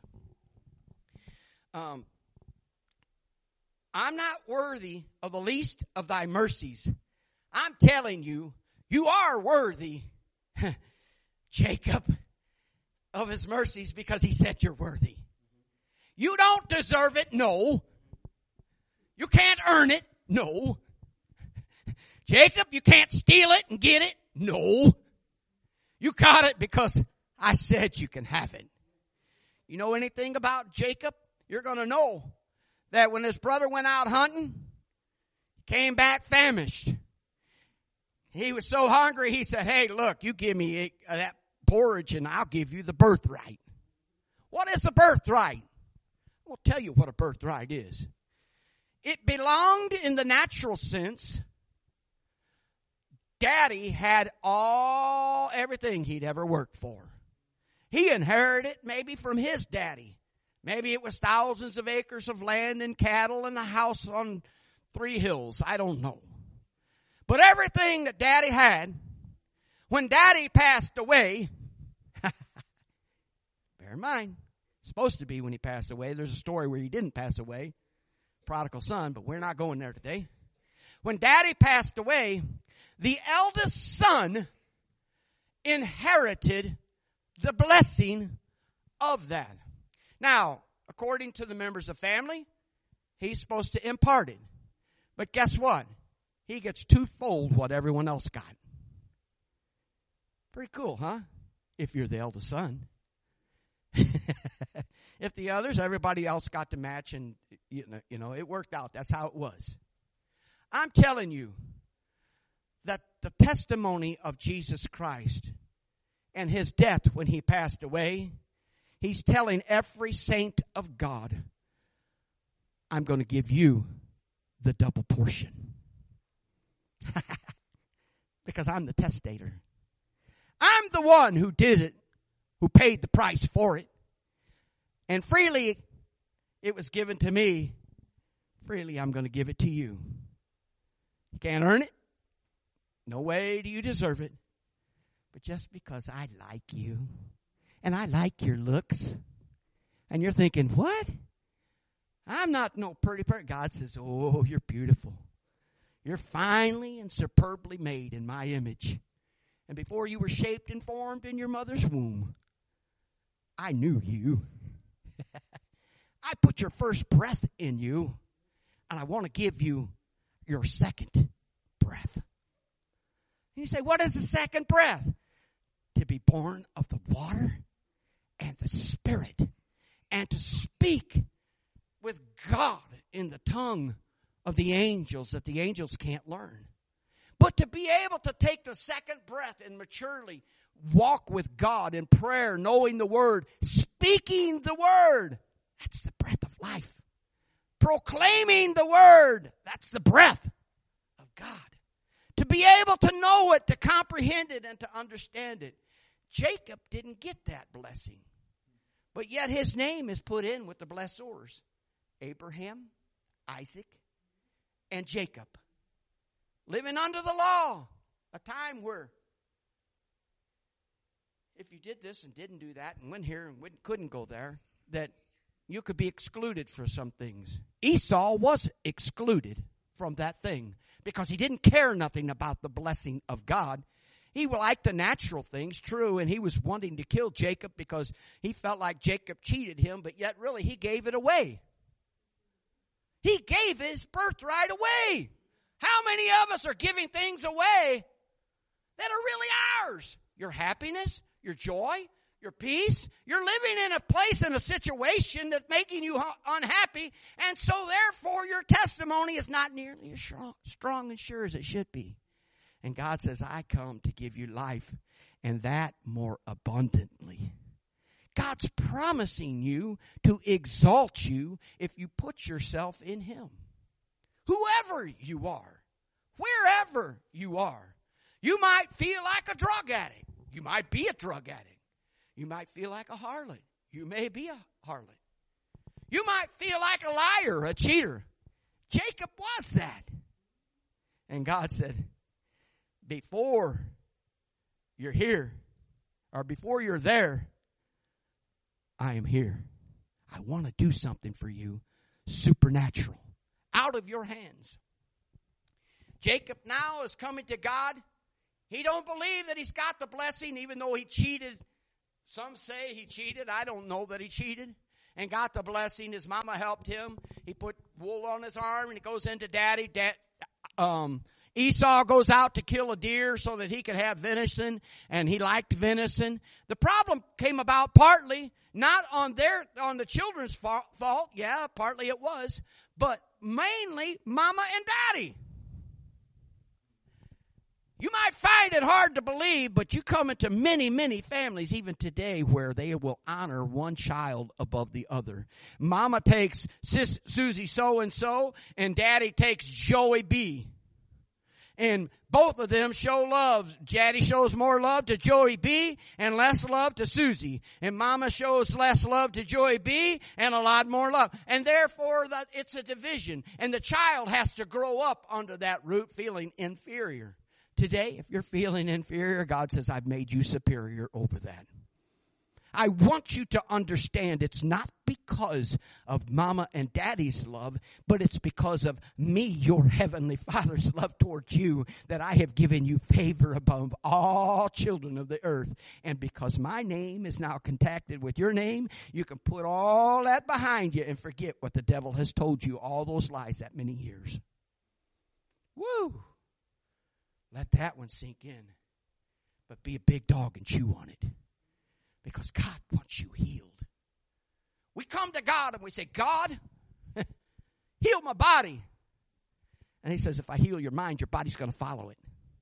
I'm not worthy of the least of thy mercies. I'm telling you, you are worthy, Jacob, of his mercies because he said you're worthy. You don't deserve it, no. You can't earn it, no. Jacob, you can't steal it and get it, no. You got it because I said you can have it. You know anything about Jacob? You're going to know that when his brother went out hunting, he came back famished. He was so hungry, he said, hey, look, you give me that porridge and I'll give you the birthright. What is the birthright? I'll tell you what a birthright is. It belonged in the natural sense. Daddy had everything he'd ever worked for. He inherited it maybe from his daddy. Maybe it was thousands of acres of land and cattle and a house on 3 hills. I don't know. But everything that Daddy had, when Daddy passed away, bear in mind, it's supposed to be when he passed away. There's a story where he didn't pass away, prodigal son, but we're not going there today. When Daddy passed away, the eldest son inherited the blessing of that. Now, according to the members of family, he's supposed to impart it. But guess what? He gets twofold what everyone else got. Pretty cool, huh? If you're the eldest son. If the others, everybody else got to match and, you know, it worked out. That's how it was. I'm telling you that the testimony of Jesus Christ and his death when he passed away, he's telling every saint of God, I'm going to give you the double portion. Because I'm the testator. I'm the one who did it, who paid the price for it. And freely it was given to me. Freely I'm going to give it to you. You can't earn it. No way do you deserve it. But just because I like you, and I like your looks, and you're thinking, what? I'm not no pretty person. God says, oh, you're beautiful. You're finely and superbly made in my image. And before you were shaped and formed in your mother's womb, I knew you. I put your first breath in you, and I want to give you your second breath. And you say, what is the second breath? To be born of the water and the Spirit, and to God in the tongue of the angels that the angels can't learn. But to be able to take the second breath and maturely walk with God in prayer, knowing the Word, speaking the Word, that's the breath of life. Proclaiming the Word, that's the breath of God. To be able to know it, to comprehend it, and to understand it. Jacob didn't get that blessing. But yet his name is put in with the blessors. Abraham, Isaac, and Jacob. Living under the law. A time where if you did this and didn't do that and went here and couldn't go there, that you could be excluded for some things. Esau was excluded from that thing because he didn't care nothing about the blessing of God. He liked the natural things, true, and he was wanting to kill Jacob because he felt like Jacob cheated him, but yet really he gave it away. He gave his birthright away. How many of us are giving things away that are really ours? Your happiness, your joy, your peace. You're living in a place, in a situation that's making you unhappy, and so therefore your testimony is not nearly as strong and sure as it should be. And God says, I come to give you life, and that more abundantly. God's promising you to exalt you if you put yourself in Him. Whoever you are, wherever you are, you might feel like a drug addict. You might be a drug addict. You might feel like a harlot. You may be a harlot. You might feel like a liar, a cheater. Jacob was that. And God said, before you're here, or before you're there, I am here. I want to do something for you, supernatural, out of your hands. Jacob now is coming to God. He don't believe that he's got the blessing, even though he cheated. Some say he cheated. I don't know that he cheated. And got the blessing. His mama helped him. He put wool on his arm and he goes into daddy. Esau goes out to kill a deer so that he could have venison, and he liked venison. The problem came about partly not on the children's fault. Yeah, partly it was, but mainly mama and daddy. You might find it hard to believe, but you come into many, many families, even today, where they will honor one child above the other. Mama takes Susie so-and-so, and daddy takes Joey B. And both of them show love. Daddy shows more love to Joey B. and less love to Susie. And mama shows less love to Joey B. and a lot more love. And therefore, it's a division. And the child has to grow up under that root feeling inferior. Today, if you're feeling inferior, God says, I've made you superior over that. I want you to understand it's not because of mama and daddy's love, but it's because of me, your heavenly Father's love towards you, that I have given you favor above all children of the earth. And because my name is now contacted with your name, you can put all that behind you and forget what the devil has told you, all those lies that many years. Woo! Let that one sink in. But be a big dog and chew on it. Because God wants you healed. We come to God and we say, God, heal my body. And He says, if I heal your mind, your body's going to follow it.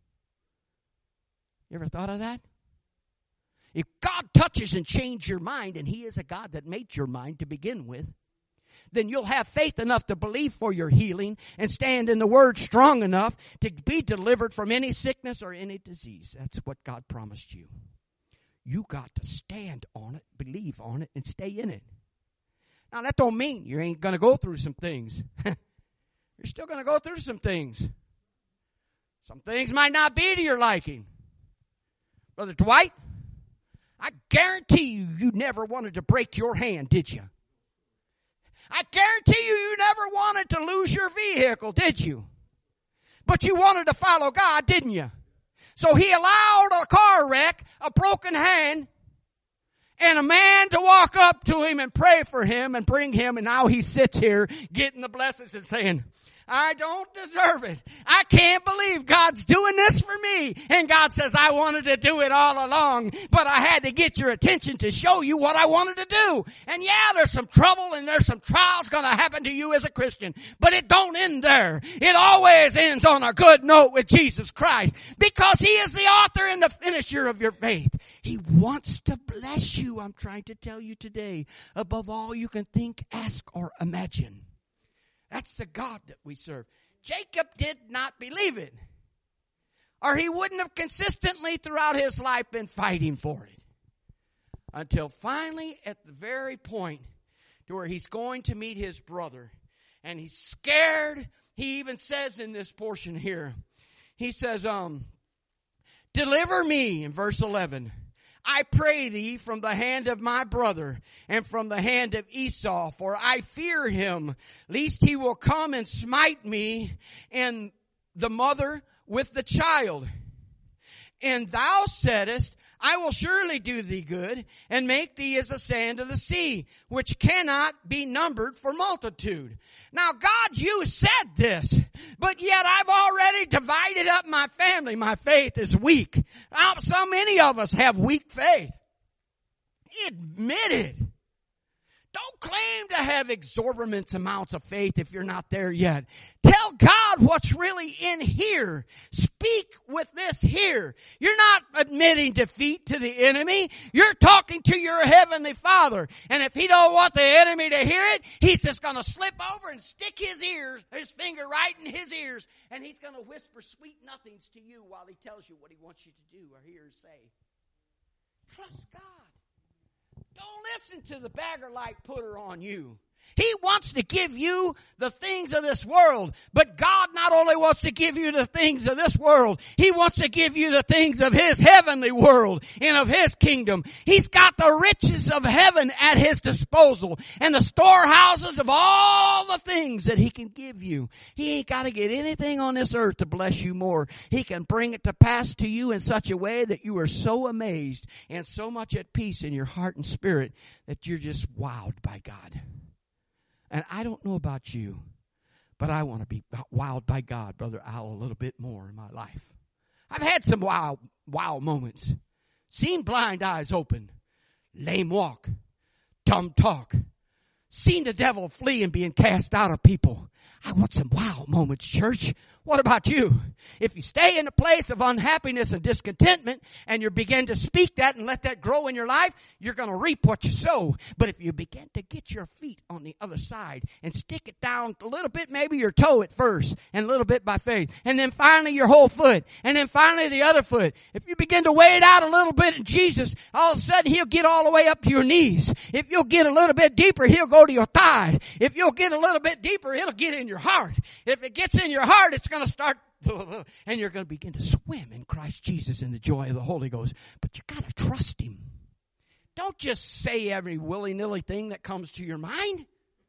You ever thought of that? If God touches and changes your mind, and He is a God that made your mind to begin with, then you'll have faith enough to believe for your healing and stand in the Word strong enough to be delivered from any sickness or any disease. That's what God promised you. You got to stand on it, believe on it, and stay in it. Now, that don't mean you ain't going to go through some things. You're still going to go through some things. Some things might not be to your liking. Brother Dwight, I guarantee you never wanted to break your hand, did you? I guarantee you never wanted to lose your vehicle, did you? But you wanted to follow God, didn't you? So He allowed a car wreck, a broken hand, and a man to walk up to him and pray for him and bring him, and now he sits here getting the blessings and saying, I don't deserve it. I can't believe God's doing this for me. And God says, I wanted to do it all along, but I had to get your attention to show you what I wanted to do. And yeah, there's some trouble and there's some trials going to happen to you as a Christian, but it don't end there. It always ends on a good note with Jesus Christ, because He is the author and the finisher of your faith. He wants to bless you. I'm trying to tell you today, above all you can think, ask, or imagine. That's the God that we serve. Jacob did not believe it, or he wouldn't have consistently throughout his life been fighting for it. Until finally, at the very point to where he's going to meet his brother, and he's scared. He even says in this portion here, he says, deliver me, in verse 11, I pray thee, from the hand of my brother and from the hand of Esau, for I fear him, lest he will come and smite me and the mother with the child. And thou saidest, I will surely do thee good and make thee as the sand of the sea, which cannot be numbered for multitude. Now God, you said this, but yet I've already divided up my family. My faith is weak. So many of us have weak faith. Admit it. Don't claim to have exorbitant amounts of faith if you're not there yet. Tell God what's really in here. Speak with this here. You're not admitting defeat to the enemy. You're talking to your heavenly Father. And if He don't want the enemy to hear it, He's just going to slip over and stick his finger right in his ears, and He's going to whisper sweet nothings to you while He tells you what He wants you to do or hear or say. Trust God. Don't listen to the bagger light putter on you. He wants to give you the things of this world. But God not only wants to give you the things of this world, He wants to give you the things of His heavenly world and of His kingdom. He's got the riches of heaven at His disposal and the storehouses of all the things that He can give you. He ain't got to get anything on this earth to bless you more. He can bring it to pass to you in such a way that you are so amazed and so much at peace in your heart and spirit that you're just wowed by God. And I don't know about you, but I want to be wowed by God, Brother Al, a little bit more in my life. I've had some wow moments. Seen blind eyes open, lame walk, dumb talk. Seen the devil flee and being cast out of people. I want some wow moments, church. What about you? If you stay in a place of unhappiness and discontentment and you begin to speak that and let that grow in your life, you're going to reap what you sow. But if you begin to get your feet on the other side and stick it down a little bit, maybe your toe at first and a little bit by faith, and then finally your whole foot, and then finally the other foot. If you begin to weigh it out a little bit in Jesus, all of a sudden He'll get all the way up to your knees. If you'll get a little bit deeper, He'll go to your thighs. If you'll get a little bit deeper, it'll get in your heart. If it gets in your heart, it's going to start, and you're going to begin to swim in Christ Jesus in the joy of the Holy Ghost. But you got to trust Him. Don't just say every willy-nilly thing that comes to your mind.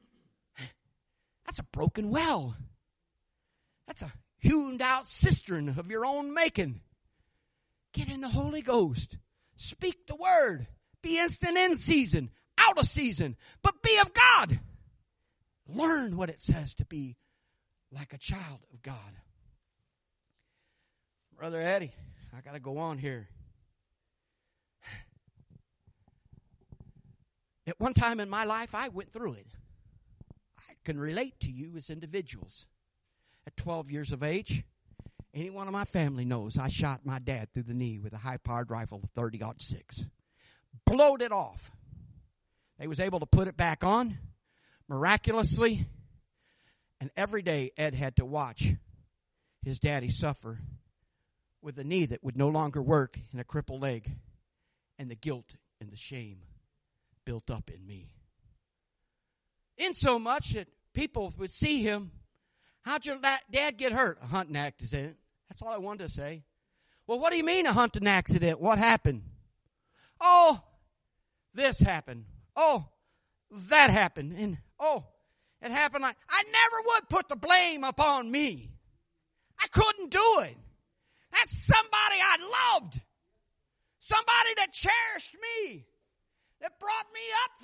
That's a broken well. That's a hewn out cistern of your own making. Get in the Holy Ghost. Speak the word. Be instant in season, out of season, but be of God. Learn what it says to be like a child of God. Brother Eddie, I got to go on here. At one time in my life, I went through it. I can relate to you as individuals. At 12 years of age, any one of my family knows I shot my dad through the knee with a high-powered rifle, a 30-06. Blowed it off. They was able to put it back on miraculously. And every day, Ed had to watch his daddy suffer with a knee that would no longer work and a crippled leg. And the guilt and the shame built up in me. In so much that people would see him. How'd your dad get hurt? A hunting accident. That's all I wanted to say. Well, what do you mean a hunting accident? What happened? Oh, this happened. Oh, that happened. And oh, it happened like, I never would put the blame upon me. I couldn't do it. That's somebody I loved. Somebody that cherished me. That brought me up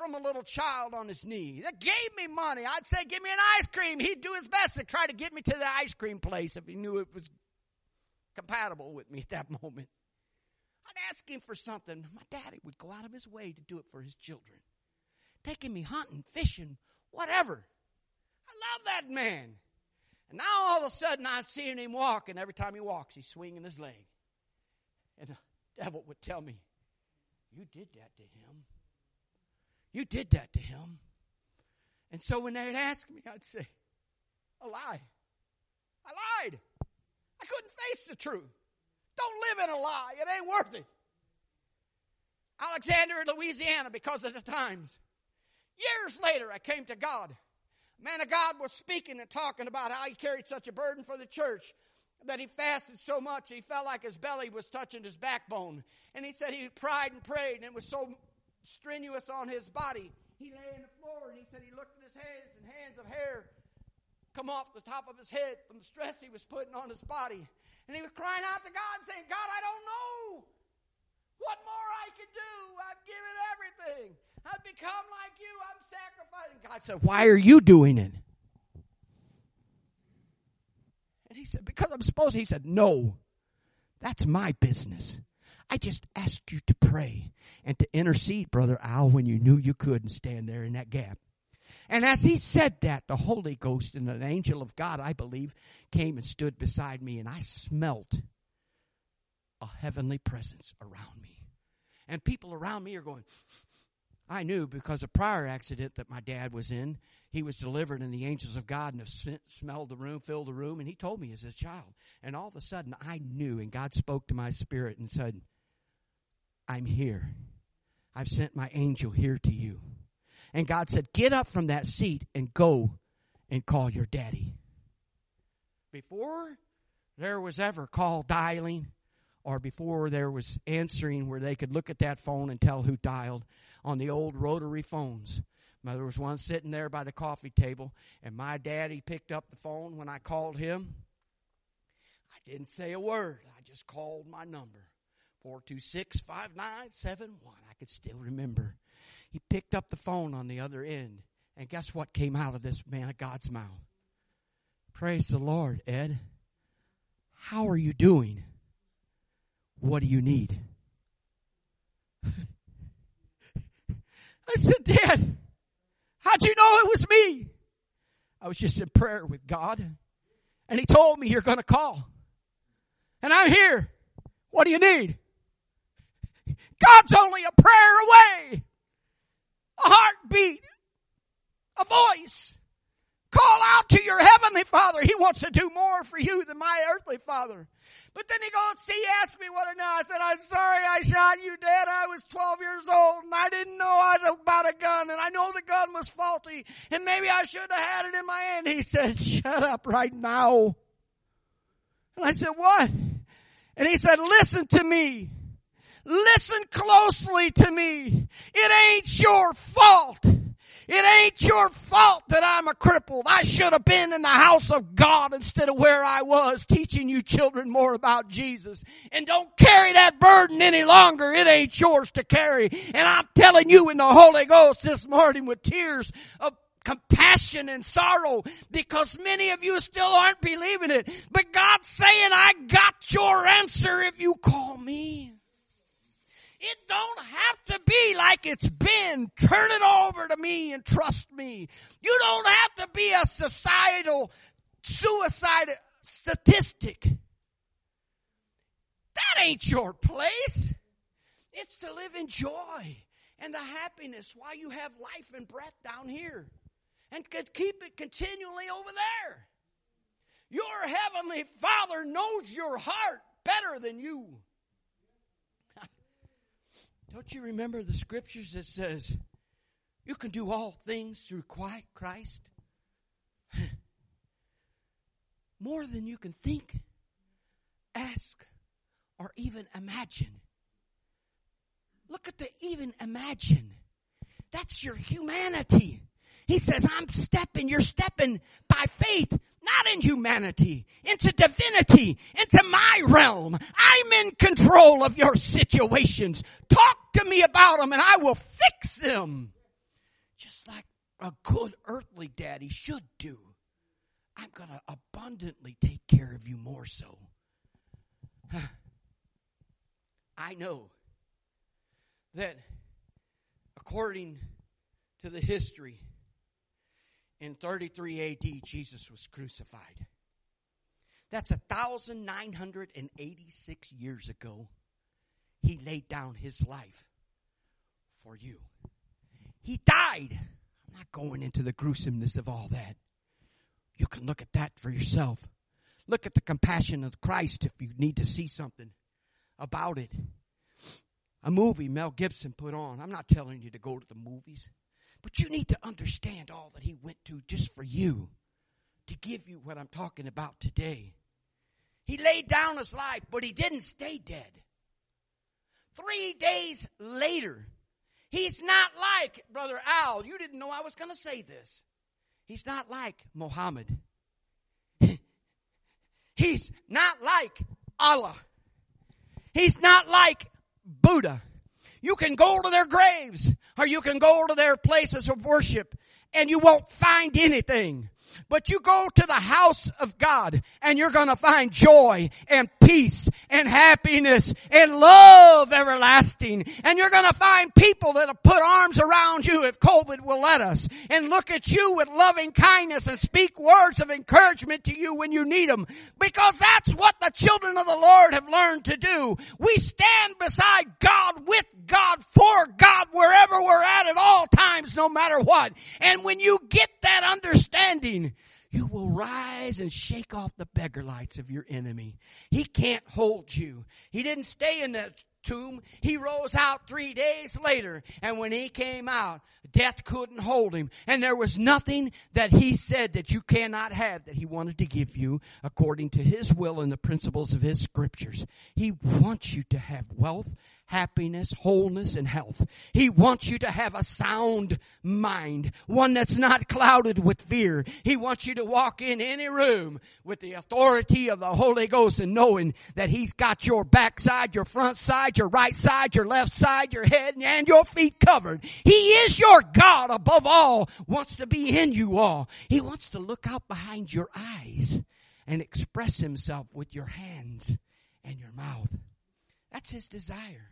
from a little child on his knee that gave me money. I'd say, give me an ice cream. He'd do his best to try to get me to the ice cream place if he knew it was compatible with me at that moment. I'd ask him for something. My daddy would go out of his way to do it for his children. Taking me hunting, fishing, whatever. I love that man. And now all of a sudden I'm seeing him walk, and every time he walks, he's swinging his leg. And the devil would tell me, you did that to him. You did that to him. And so when they'd ask me, I'd say, a lie. I lied. I couldn't face the truth. Don't live in a lie. It ain't worth it. Alexandria, Louisiana, because of the times. Years later, I came to God. A man of God was speaking and talking about how he carried such a burden for the church that he fasted so much he felt like his belly was touching his backbone. And he said he cried and prayed, and it was so strenuous on his body. He lay on the floor, and he said he looked at his hands, and hands of hair come off the top of his head from the stress he was putting on his body. And he was crying out to God and saying, God, I don't know what more I can do. I've given everything. I've become like you. I'm sacrificing. God said, why are you doing it? And he said, because I'm supposed to. He said, no, that's my business. I just asked you to pray and to intercede, Brother Al, when you knew you could and stand there in that gap. And as he said that, the Holy Ghost and an angel of God, I believe, came and stood beside me, and I smelt a heavenly presence around me. And people around me are going, I knew because a prior accident that my dad was in, he was delivered, and the angels of God smelled the room, filled the room, and he told me as a child. And all of a sudden, I knew, and God spoke to my spirit and said, I'm here. I've sent my angel here to you. And God said, get up from that seat and go and call your daddy. Before there was ever call dialing, or before there was answering where they could look at that phone and tell who dialed, on the old rotary phones, there was one sitting there by the coffee table, and my daddy picked up the phone when I called him. I didn't say a word. I just called my number, 426-5971. I could still remember. He picked up the phone on the other end, and guess what came out of this man of God's mouth? Praise the Lord, Ed. How are you doing? What do you need? I said, Dad, how'd you know it was me? I was just in prayer with God, and he told me you're going to call. And I'm here. What do you need? God's only a prayer away. A heartbeat, a voice. Call out to your heavenly Father. He wants to do more for you than my earthly father. But then he asked me what I know. I said, I'm sorry I shot you, Dad. I was 12 years old, and I didn't know about a gun, and I know the gun was faulty, and maybe I should have had it in my hand. He said, shut up right now. And I said, what? And he said, listen to me. Listen closely to me. It ain't your fault. It ain't your fault that I'm a crippled. I should have been in the house of God instead of where I was, teaching you children more about Jesus. And don't carry that burden any longer. It ain't yours to carry. And I'm telling you in the Holy Ghost this morning with tears of compassion and sorrow, because many of you still aren't believing it. But God's saying, I got your answer if you call me. It don't have to be like it's been. Turn it over to me and trust me. You don't have to be a societal suicide statistic. That ain't your place. It's to live in joy and the happiness while you have life and breath down here. And could keep it continually over there. Your heavenly Father knows your heart better than you. Don't you remember the scriptures that says, you can do all things through Christ? More than you can think, ask, or even imagine. Look at the even imagine. That's your humanity. He says, you're stepping by faith, not in humanity, into divinity, into my realm. I'm in control of your situations. Talk to me about them and I will fix them. just like a good earthly daddy should do. I'm going to abundantly take care of you more so. I know that according to the history, in 33 AD, Jesus was crucified. That's 1,986 years ago. He laid down his life for you. He died. I'm not going into the gruesomeness of all that. You can look at that for yourself. Look at the compassion of Christ if you need to see something about it. A movie Mel Gibson put on. I'm not telling you to go to the movies, but you need to understand all that he went to just for you, to give you what I'm talking about today. He laid down his life, but he didn't stay dead. 3 days later, he's not like, Brother Al, you didn't know I was going to say this. He's not like Muhammad. He's not like Allah. He's not like Buddha. You can go to their graves or you can go to their places of worship and you won't find anything. But you go to the house of God and you're going to find joy and peace and happiness and love everlasting. And you're going to find people that have put arms around you if COVID will let us and look at you with loving kindness and speak words of encouragement to you when you need them. Because that's what the children of the Lord have learned to do. We stand beside God, with God, for God, wherever we're at all times, no matter what. And when you get that understanding, you will rise and shake off the beggar lights of your enemy. He can't hold you. He didn't stay in that tomb. He rose out 3 days later. And when he came out, death couldn't hold him. And there was nothing that he said that you cannot have that he wanted to give you according to his will and the principles of his scriptures. He wants you to have wealth, happiness, wholeness, and health. He wants you to have a sound mind, one that's not clouded with fear. He wants you to walk in any room with the authority of the Holy Ghost and knowing that he's got your backside, your front side, your right side, your left side, your head, and your feet covered. He is your God above all, wants to be in you all. He wants to look out behind your eyes and express himself with your hands and your mouth. That's his desire.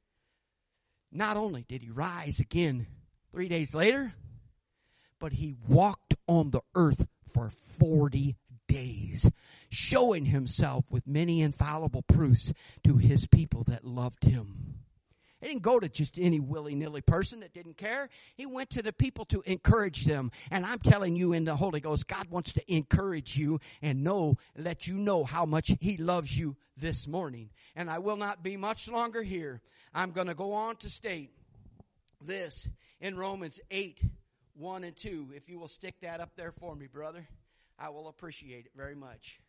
Not only did he rise again 3 days later, but he walked on the earth for 40 days, showing himself with many infallible proofs to his people that loved him. He didn't go to just any willy-nilly person that didn't care. He went to the people to encourage them. And I'm telling you in the Holy Ghost, God wants to encourage you and let you know how much he loves you this morning. And I will not be much longer here. I'm going to go on to state this in Romans 8, 1 and 2. If you will stick that up there for me, brother, I will appreciate it very much.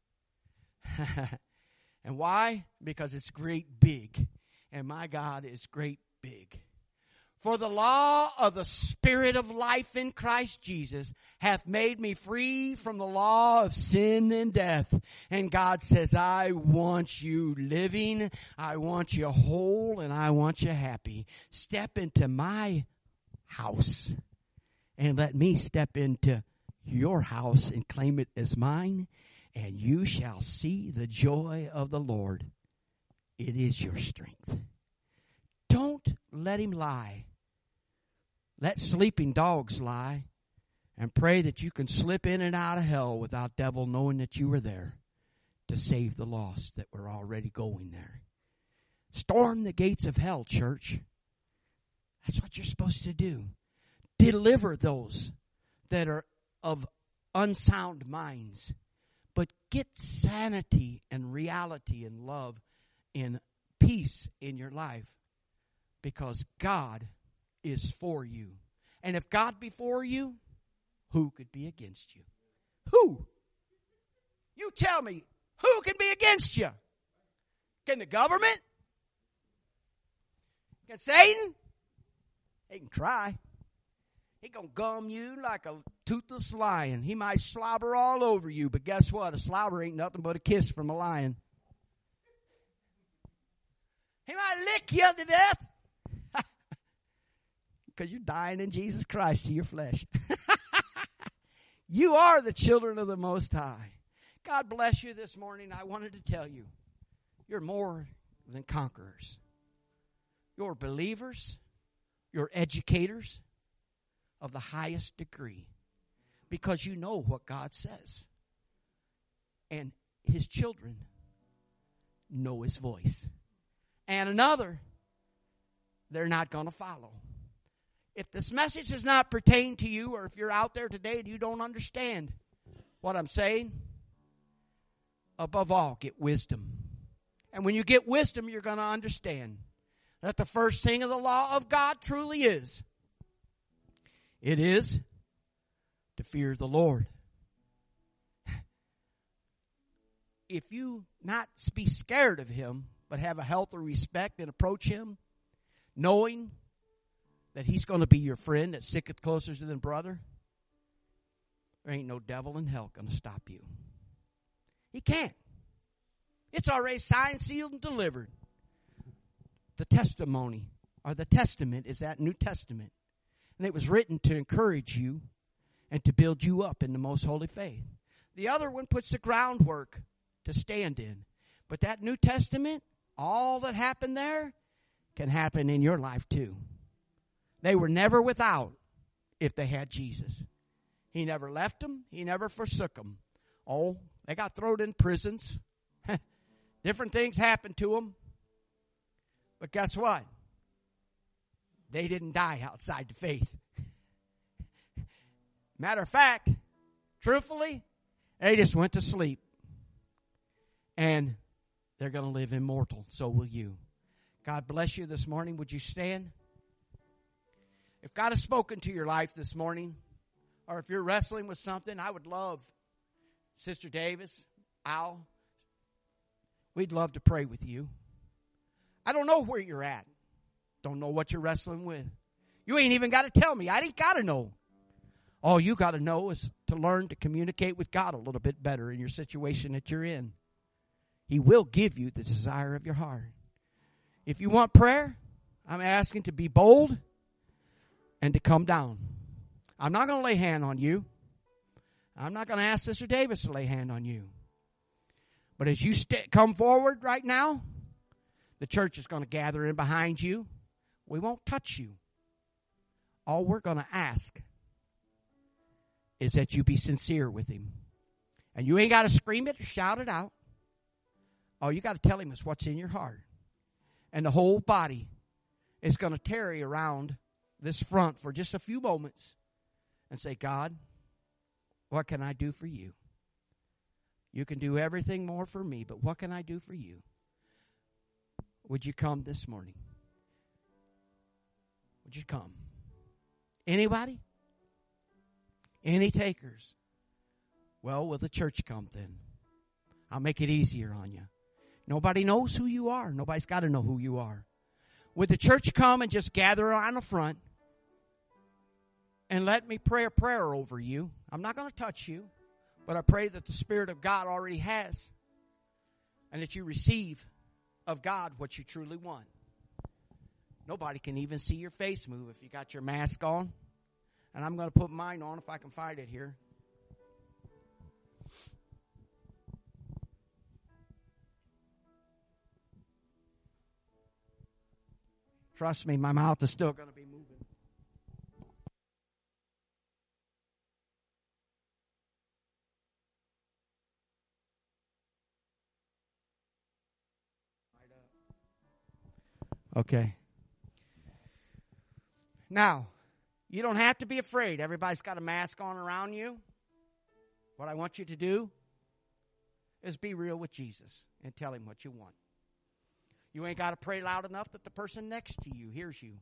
And why? Because it's great big. And my God is great big. For the law of the Spirit of life in Christ Jesus hath made me free from the law of sin and death. And God says, I want you living, I want you whole, and I want you happy. Step into my house and let me step into your house and claim it as mine. And you shall see the joy of the Lord. It is your strength. Don't let him lie. Let sleeping dogs lie and pray that you can slip in and out of hell without devil knowing that you were there to save the lost that were already going there. Storm the gates of hell, church. That's what you're supposed to do. Deliver those that are of unsound minds. But get sanity and reality and love and peace in your life, because God is for you. And if God be for you, who could be against you? Who? You tell me, who can be against you? Can the government? Can Satan? He can try. He gonna gum you like a toothless lion. He might slobber all over you, but guess what? A slobber ain't nothing but a kiss from a lion. He might lick you to death. Because you're dying in Jesus Christ to your flesh. You are the children of the Most High. God bless you this morning. I wanted to tell you, you're more than conquerors. You're believers. You're educators of the highest degree. Because you know what God says. And His children know His voice. And another, they're not going to follow. If this message does not pertain to you, or if you're out there today and you don't understand what I'm saying, above all, get wisdom. And when you get wisdom, you're going to understand that the first thing of the law of God truly is. It is to fear the Lord. If you not be scared of Him, but have a healthy respect and approach Him, knowing that He's going to be your friend that sticketh closer than brother, there ain't no devil in hell going to stop you. He can't. It's already signed, sealed, and delivered. The testimony, or the testament, is that New Testament. And it was written to encourage you and to build you up in the most holy faith. The other one puts the groundwork to stand in. But that New Testament, all that happened there, can happen in your life too. They were never without if they had Jesus. He never left them. He never forsook them. Oh, they got thrown in prisons. Different things happened to them. But guess what? They didn't die outside the faith. Matter of fact, truthfully, they just went to sleep. And they're going to live immortal. So will you. God bless you this morning. Would you stand? If God has spoken to your life this morning, or if you're wrestling with something, I would love, Sister Davis, Al, we'd love to pray with you. I don't know where you're at. Don't know what you're wrestling with. You ain't even got to tell me. I ain't got to know. All you got to know is to learn to communicate with God a little bit better in your situation that you're in. He will give you the desire of your heart. If you want prayer, I'm asking to be bold and to come down. I'm not going to lay hand on you. I'm not going to ask Sister Davis to lay hand on you. But as you come forward right now, the church is going to gather in behind you. We won't touch you. All we're going to ask is that you be sincere with Him. And you ain't got to scream it or shout it out. All you got to tell Him is what's in your heart. And the whole body is going to tarry around this front for just a few moments and say, God, what can I do for you? You can do everything more for me, but what can I do for you? Would you come this morning? Would you come? Anybody? Any takers? Well, will the church come then? I'll make it easier on you. Nobody knows who you are. Nobody's got to know who you are. Would the church come and just gather on the front and let me pray a prayer over you? I'm not going to touch you, but I pray that the Spirit of God already has and that you receive of God what you truly want. Nobody can even see your face move if you got your mask on. And I'm going to put mine on if I can find it here. Trust me, my mouth is still going to be moving. Okay. Now, you don't have to be afraid. Everybody's got a mask on around you. What I want you to do is be real with Jesus and tell Him what you want. You ain't got to pray loud enough that the person next to you hears you.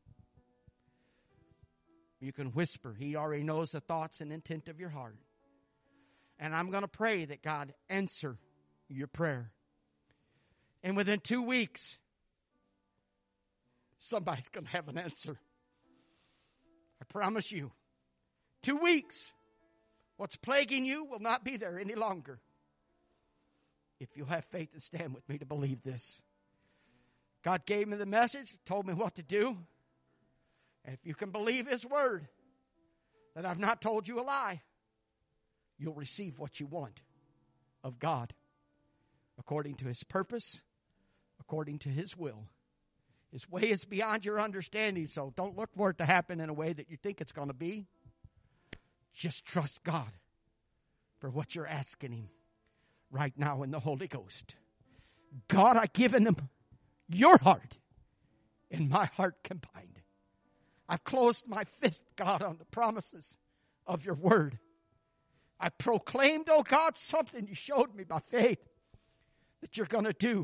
You can whisper. He already knows the thoughts and intent of your heart. And I'm going to pray that God answer your prayer. And within 2 weeks, somebody's going to have an answer. I promise you. 2 weeks. What's plaguing you will not be there any longer. If you'll have faith and stand with me to believe this. God gave me the message, told me what to do. And if you can believe His word, that I've not told you a lie, you'll receive what you want of God, according to His purpose, according to His will. His way is beyond your understanding, so don't look for it to happen in a way that you think it's going to be. Just trust God for what you're asking Him right now in the Holy Ghost. God, I've given Him your heart and my heart combined. I've closed my fist, God, on the promises of your word. I proclaimed, oh God, something you showed me by faith that you're going to do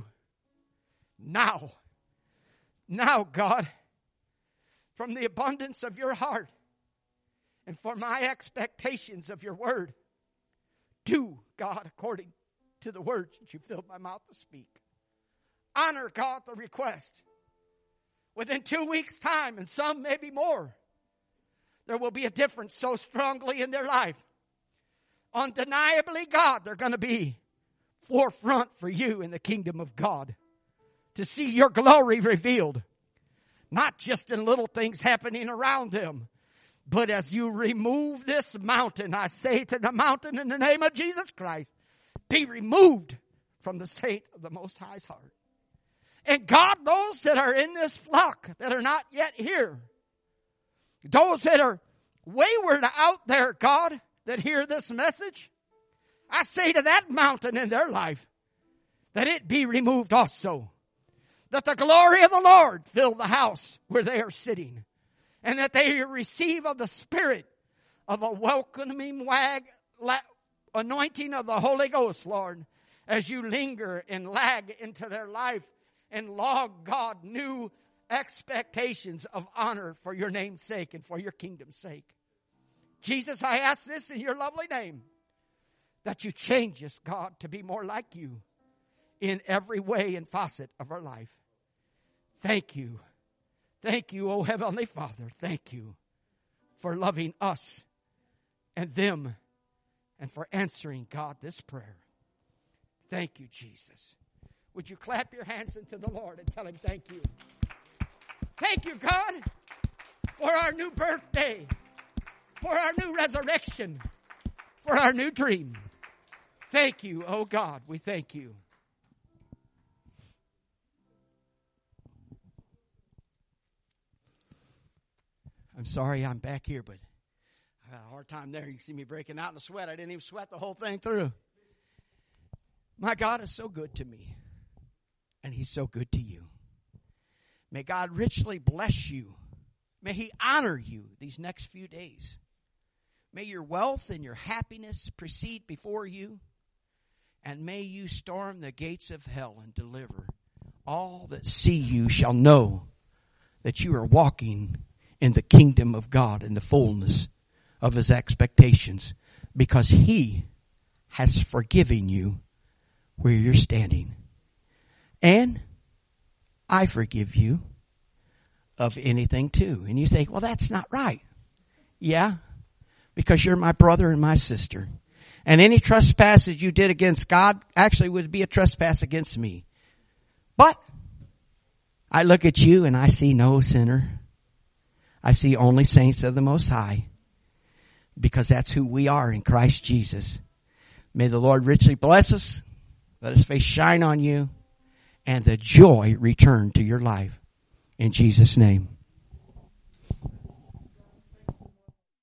now. Now, God, from the abundance of your heart and for my expectations of your word, do, God, according to the words that you filled my mouth to speak. Honor, God, the request. Within 2 weeks' time, and some maybe more, there will be a difference so strongly in their life. Undeniably, God, they're going to be forefront for you in the kingdom of God. To see your glory revealed. Not just in little things happening around them. But as you remove this mountain, I say to the mountain in the name of Jesus Christ, be removed from the saint of the Most High's heart. And God, those that are in this flock that are not yet here, those that are wayward out there, God, that hear this message, I say to that mountain in their life, that it be removed also. That the glory of the Lord fill the house where they are sitting. And that they receive of the Spirit of a welcoming anointing of the Holy Ghost, Lord, as you linger and lag into their life and log, God, new expectations of honor for your name's sake and for your kingdom's sake. Jesus, I ask this in your lovely name, that you change us, God, to be more like you in every way and facet of our life. Thank you. Thank you, oh Heavenly Father. Thank you for loving us and them and for answering, God, this prayer. Thank you, Jesus. Would you clap your hands unto the Lord and tell Him thank you? Thank you, God, for our new birthday, for our new resurrection, for our new dream. Thank you, oh God, we thank you. I'm sorry I'm back here, but I had a hard time there. You can see me breaking out in a sweat. I didn't even sweat the whole thing through. My God is so good to me, and He's so good to you. May God richly bless you. May He honor you these next few days. May your wealth and your happiness proceed before you, and may you storm the gates of hell and deliver. All that see you shall know that you are walking in the kingdom of God in the fullness of His expectations, because He has forgiven you where you're standing. And I forgive you of anything too. And you think, well, that's not right. Yeah, because you're my brother and my sister. And any trespasses you did against God actually would be a trespass against me. But I look at you and I see no sinner. I see only saints of the Most High, because that's who we are in Christ Jesus. May the Lord richly bless us. Let His face shine on you, and the joy return to your life. In Jesus' name.